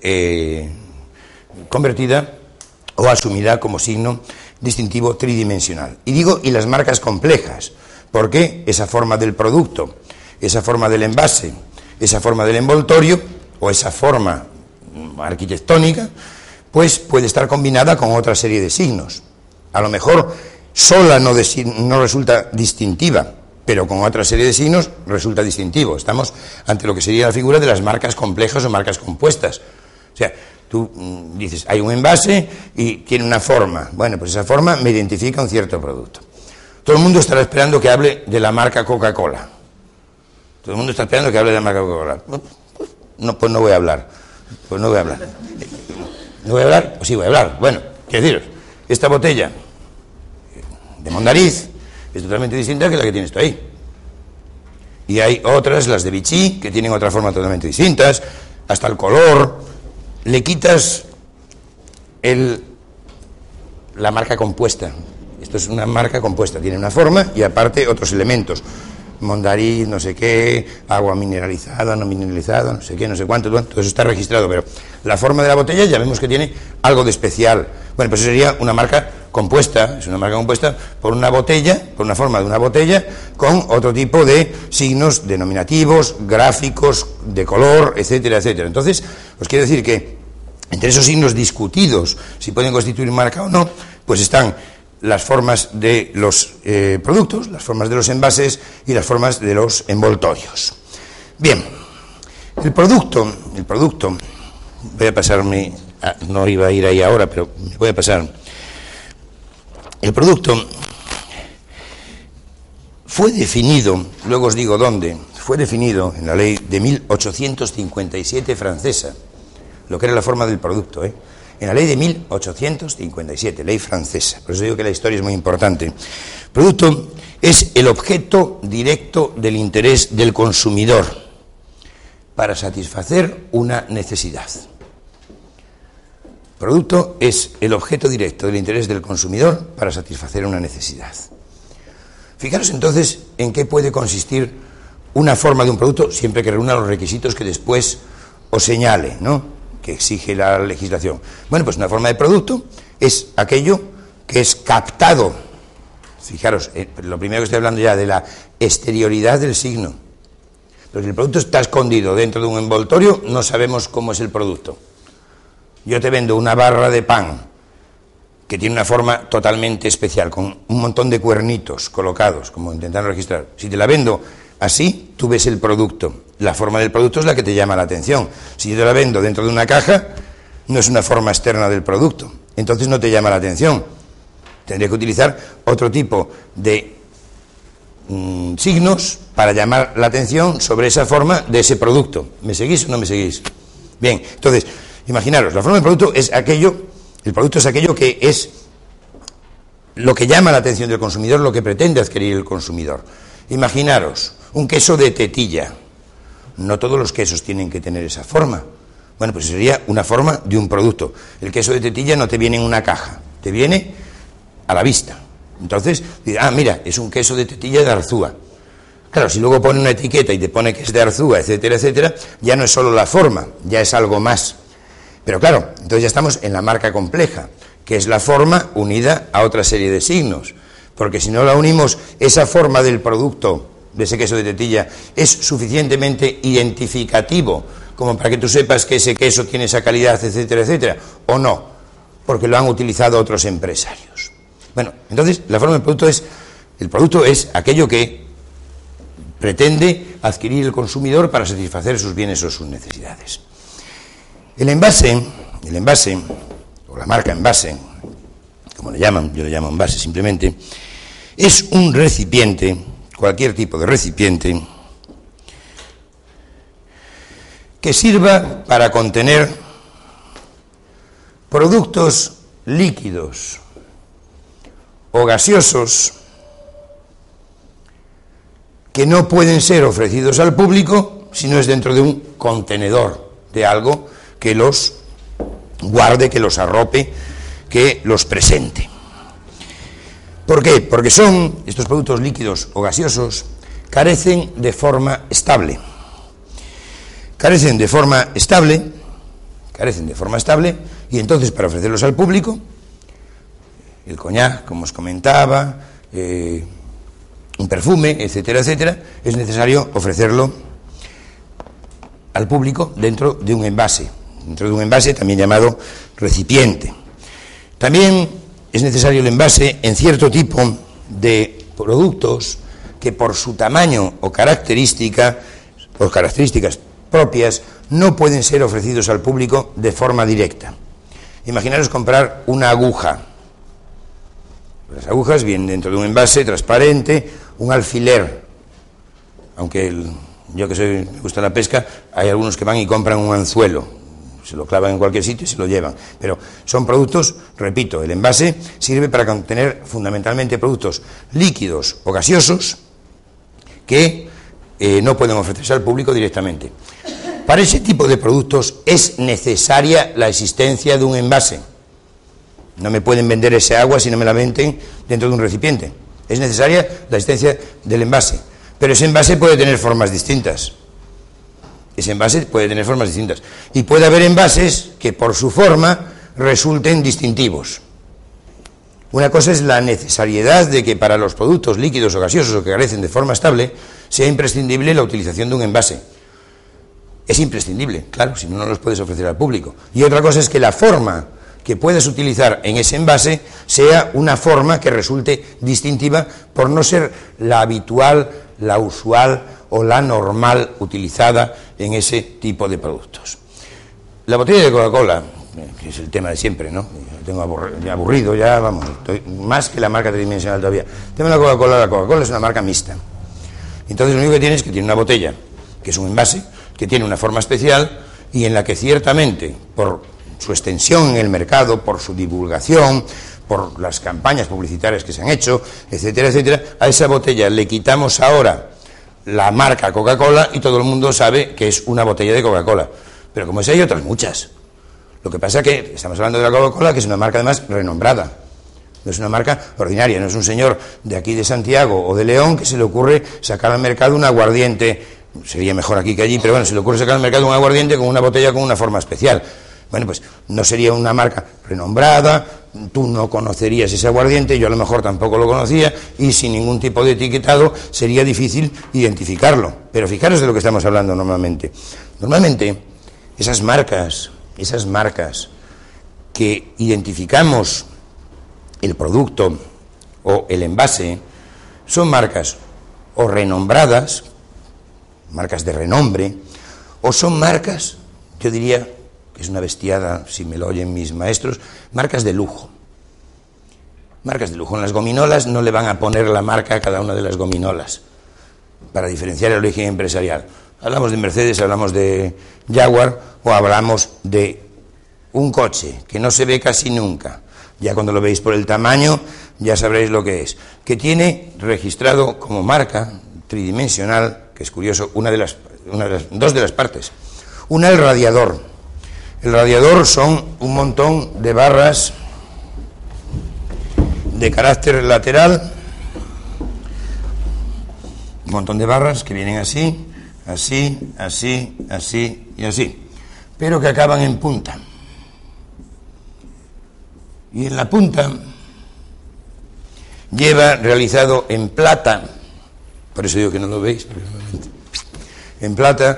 convertida o asumida como signo distintivo tridimensional. Y digo, y las marcas complejas, porque esa forma del producto, esa forma del envase, esa forma del envoltorio, o esa forma arquitectónica, pues puede estar combinada con otra serie de signos. A lo mejor sola no resulta distintiva, pero con otra serie de signos resulta distintivo. Estamos ante lo que sería la figura de las marcas complejas o marcas compuestas. O sea, tú dices, hay un envase y tiene una forma. Bueno, pues esa forma me identifica un cierto producto. Todo el mundo estará esperando que hable de la marca Coca-Cola. Todo el mundo está esperando que hable de la marca Coca-Cola. No, pues no voy a hablar. Pues no voy a hablar. ¿No voy a hablar? Pues sí voy a hablar. Bueno, quiero deciros, esta botella de Mondariz es totalmente distinta que la que tienes tú ahí. Y hay otras, las de Vichy, que tienen otra forma totalmente distintas, hasta el color. Le quitas el la marca compuesta. Esto es una marca compuesta, tiene una forma y aparte otros elementos. Mondariz, no sé qué, agua mineralizada, no mineralizada, no sé qué, no sé cuánto, todo eso está registrado, pero la forma de la botella ya vemos que tiene algo de especial. Bueno, pues eso sería una marca compuesta, es una marca compuesta por una botella, por una forma de una botella, con otro tipo de signos denominativos, gráficos, de color, etcétera, etcétera. Entonces, os quiero decir que entre esos signos discutidos, si pueden constituir marca o no, pues están las formas de los productos, las formas de los envases y las formas de los envoltorios. Bien, el producto, voy a pasarme, no iba a ir ahí ahora, pero me voy a pasar. El producto fue definido, luego os digo dónde, fue definido en la ley de 1857 francesa, lo que era la forma del producto, en la ley de 1857, ley francesa. Por eso digo que la historia es muy importante. Producto es el objeto directo del interés del consumidor para satisfacer una necesidad. Producto es el objeto directo del interés del consumidor para satisfacer una necesidad. Fijaros entonces en qué puede consistir una forma de un producto siempre que reúna los requisitos que después os señale, ¿no?, que exige la legislación. Bueno, pues una forma de producto es aquello que es captado. Fijaros, lo primero que estoy hablando ya de la exterioridad del signo. Pero si el producto está escondido dentro de un envoltorio, no sabemos cómo es el producto. Yo te vendo una barra de pan que tiene una forma totalmente especial, con un montón de cuernitos colocados, como intentando registrar. Si te la vendo así, tú ves el producto. La forma del producto es la que te llama la atención. Si yo te la vendo dentro de una caja, no es una forma externa del producto. Entonces no te llama la atención. Tendría que utilizar otro tipo de signos para llamar la atención sobre esa forma de ese producto. ¿Me seguís o no me seguís? Bien, entonces, imaginaros, la forma del producto es aquello, el producto es aquello que es lo que llama la atención del consumidor, lo que pretende adquirir el consumidor. Imaginaros un queso de tetilla. No todos los quesos tienen que tener esa forma. Bueno, pues sería una forma de un producto. El queso de tetilla no te viene en una caja, te viene a la vista. Entonces, mira, es un queso de tetilla de Arzúa. Claro, si luego pone una etiqueta y te pone que es de Arzúa, etcétera, etcétera, ya no es solo la forma, ya es algo más. Pero claro, entonces ya estamos en la marca compleja, que es la forma unida a otra serie de signos. Porque si no la unimos, esa forma del producto, de ese queso de tetilla, es suficientemente identificativo como para que tú sepas que ese queso tiene esa calidad, etcétera, etcétera, o no, porque lo han utilizado otros empresarios. Bueno, entonces la forma del producto es, el producto es aquello que pretende adquirir el consumidor para satisfacer sus bienes o sus necesidades. El envase, o la marca envase, como le llaman, yo le llamo envase simplemente, es un recipiente, cualquier tipo de recipiente, que sirva para contener productos líquidos o gaseosos que no pueden ser ofrecidos al público si no es dentro de un contenedor de algo que los guarde, que los arrope, que los presente. ¿Por qué? Porque estos productos líquidos o gaseosos carecen de forma estable. Carecen de forma estable y entonces para ofrecerlos al público, el coñac, como os comentaba, un perfume, etcétera, etcétera, es necesario ofrecerlo al público dentro de un envase también llamado recipiente. También es necesario el envase en cierto tipo de productos que por su tamaño o características propias no pueden ser ofrecidos al público de forma directa. Imaginaros comprar una aguja. Las agujas vienen dentro de un envase transparente, un alfiler, aunque yo que me gusta la pesca, hay algunos que van y compran un anzuelo, se lo clavan en cualquier sitio y se lo llevan, pero son productos, repito, el envase sirve para contener fundamentalmente productos líquidos o gaseosos que no pueden ofrecerse al público directamente. Para ese tipo de productos es necesaria la existencia de un envase. No me pueden vender ese agua si no me la venden dentro de un recipiente. Es necesaria la existencia del envase. Pero ese envase puede tener formas distintas. Ese envase puede tener formas distintas. Y puede haber envases que por su forma resulten distintivos. Una cosa es la necesariedad de que para los productos líquidos o gaseosos o que carecen de forma estable sea imprescindible la utilización de un envase. Es imprescindible, claro, si no, no los puedes ofrecer al público. Y otra cosa es que la forma que puedes utilizar en ese envase sea una forma que resulte distintiva por no ser la habitual, la usual o la normal utilizada en ese tipo de productos. La botella de Coca-Cola, que es el tema de siempre, ¿no? Tengo aburrido ya, vamos, estoy más que la marca tridimensional todavía. El tema de la Coca-Cola es una marca mixta. Entonces lo único que tiene es que tiene una botella, que es un envase, que tiene una forma especial y en la que ciertamente, por su extensión en el mercado, por su divulgación, por las campañas publicitarias que se han hecho, etcétera, etcétera, a esa botella le quitamos ahora la marca Coca-Cola y todo el mundo sabe que es una botella de Coca-Cola. Pero como esa hay otras muchas. Lo que pasa es que estamos hablando de la Coca-Cola, que es una marca además renombrada. No es una marca ordinaria, no es un señor de aquí de Santiago o de León que se le ocurre sacar al mercado un aguardiente, sería mejor aquí que allí, pero bueno, se le ocurre sacar al mercado un aguardiente con una botella con una forma especial. Bueno, pues no sería una marca renombrada, tú no conocerías ese aguardiente, yo a lo mejor tampoco lo conocía, y sin ningún tipo de etiquetado sería difícil identificarlo. Pero fijaros de lo que estamos hablando normalmente. Normalmente, esas marcas que identificamos el producto o el envase, son marcas o renombradas, marcas de renombre, o son marcas, yo diría que es una bestiada, si me lo oyen mis maestros, marcas de lujo. Marcas de lujo. En las gominolas no le van a poner la marca a cada una de las gominolas para diferenciar el origen empresarial. Hablamos de Mercedes, hablamos de Jaguar o hablamos de un coche que no se ve casi nunca. Ya cuando lo veis por el tamaño ya sabréis lo que es. Que tiene registrado como marca tridimensional, que es curioso, dos de las partes. Una, el radiador. El radiador son un montón de barras de carácter lateral, un montón de barras que vienen así, así, así, así y así, pero que acaban en punta. Y en la punta lleva realizado en plata, por eso digo que no lo veis, en plata,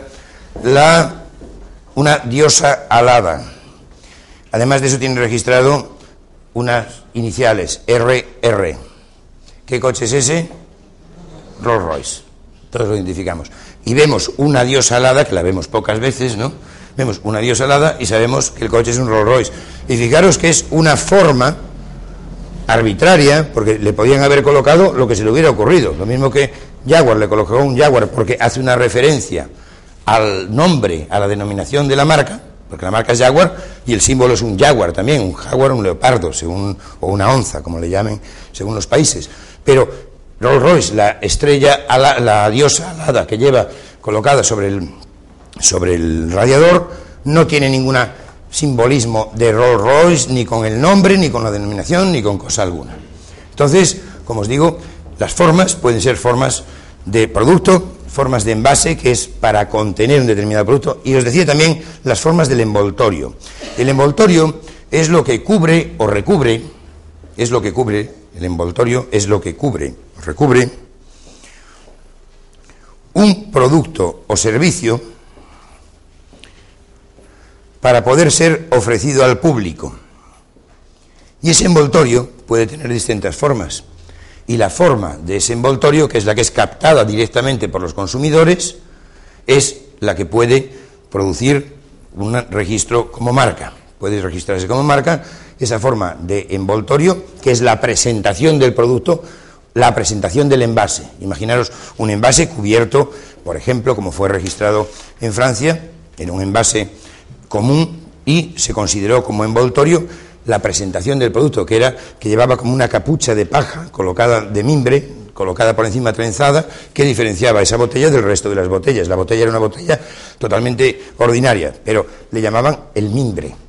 una diosa alada. Además de eso tiene registrado unas iniciales, RR. ¿Qué coche es ese? Rolls Royce. Todos lo identificamos. Y vemos una diosa alada, que la vemos pocas veces, ¿no? Vemos una diosa alada y sabemos que el coche es un Rolls Royce. Y fijaros que es una forma arbitraria, porque le podían haber colocado lo que se le hubiera ocurrido. Lo mismo que Jaguar, le colocó un Jaguar porque hace una referencia al nombre, a la denominación de la marca, porque la marca es Jaguar y el símbolo es un jaguar también, un jaguar, un leopardo, o una onza, como le llamen según los países. Pero Rolls Royce, la estrella, la diosa alada que lleva colocada sobre el radiador, no tiene ningún simbolismo de Rolls Royce, ni con el nombre, ni con la denominación, ni con cosa alguna. Entonces, como os digo, las formas pueden ser formas de producto, formas de envase, que es para contener un determinado producto, y os decía también las formas del envoltorio. El envoltorio es lo que cubre o recubre, el envoltorio es lo que cubre o recubre un producto o servicio para poder ser ofrecido al público. Y ese envoltorio puede tener distintas formas. Y la forma de ese envoltorio, que es la que es captada directamente por los consumidores, es la que puede producir un registro como marca. Puede registrarse como marca esa forma de envoltorio, que es la presentación del producto, la presentación del envase. Imaginaros un envase cubierto, por ejemplo, como fue registrado en Francia, en un envase común, y se consideró como envoltorio la presentación del producto, que llevaba como una capucha de paja colocada de mimbre, colocada por encima trenzada, que diferenciaba esa botella del resto de las botellas. La botella era una botella totalmente ordinaria, pero le llamaban el mimbre.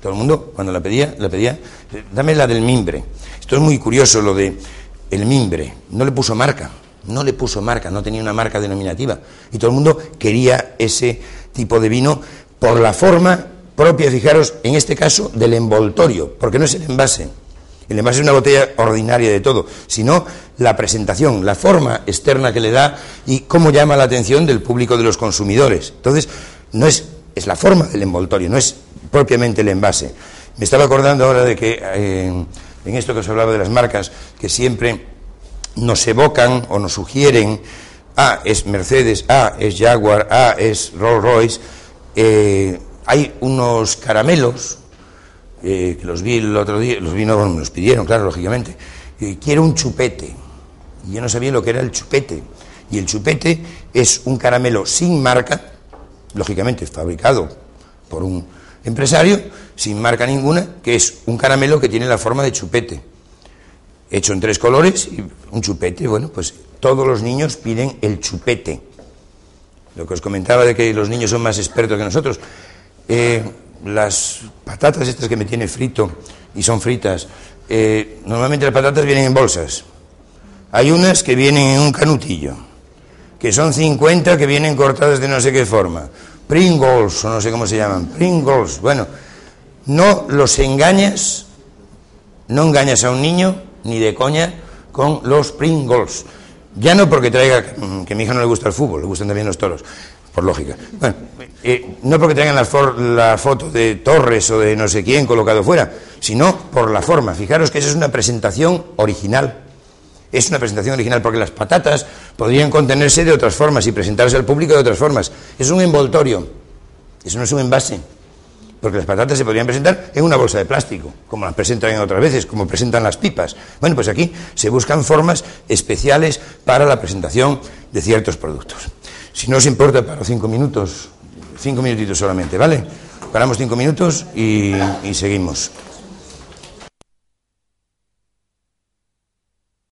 Todo el mundo, cuando la pedía, dame la del mimbre. Esto es muy curioso, lo de el mimbre. No le puso marca, no tenía una marca denominativa. Y todo el mundo quería ese tipo de vino por la forma propia, fijaros, en este caso, del envoltorio, porque no es el envase. El envase es una botella ordinaria de todo, sino la presentación, la forma externa que le da y cómo llama la atención del público, de los consumidores. Entonces, no es la forma del envoltorio, no es propiamente el envase. Me estaba acordando ahora de que en esto que os hablaba de las marcas, que siempre nos evocan o nos sugieren, es Mercedes, es Jaguar, es Rolls Royce. Hay unos caramelos que los vi el otro día, me los pidieron, claro, lógicamente. Quiero un chupete. Y yo no sabía lo que era el chupete. Y el chupete es un caramelo sin marca, lógicamente fabricado por un empresario, sin marca ninguna, que es un caramelo que tiene la forma de chupete, hecho en 3 colores, y un chupete. Bueno, pues todos los niños piden el chupete. Lo que os comentaba de que los niños son más expertos que nosotros. Las patatas estas que me tiene frito y son fritas, normalmente las patatas vienen en bolsas. Hay unas que vienen en un canutillo, que son 50 que vienen cortadas de no sé qué forma. Pringles, o no sé cómo se llaman, Pringles. Bueno, no los engañas, no engañas a un niño, ni de coña, con los Pringles. Ya no porque traiga, que a mi hija no le gusta el fútbol, le gustan también los toros, por lógica. Bueno, no porque traigan la foto de Torres o de no sé quién colocado fuera, sino por la forma. Fijaros que esa es una presentación original. Es una presentación original, porque las patatas podrían contenerse de otras formas y presentarse al público de otras formas. Es un envoltorio, eso no es un envase, porque las patatas se podrían presentar en una bolsa de plástico, como las presentan en otras veces, como presentan las pipas. Bueno, pues aquí se buscan formas especiales para la presentación de ciertos productos. Si no os importa, paro 5 minutos, 5 minutitos solamente, ¿vale? Paramos 5 minutos y seguimos.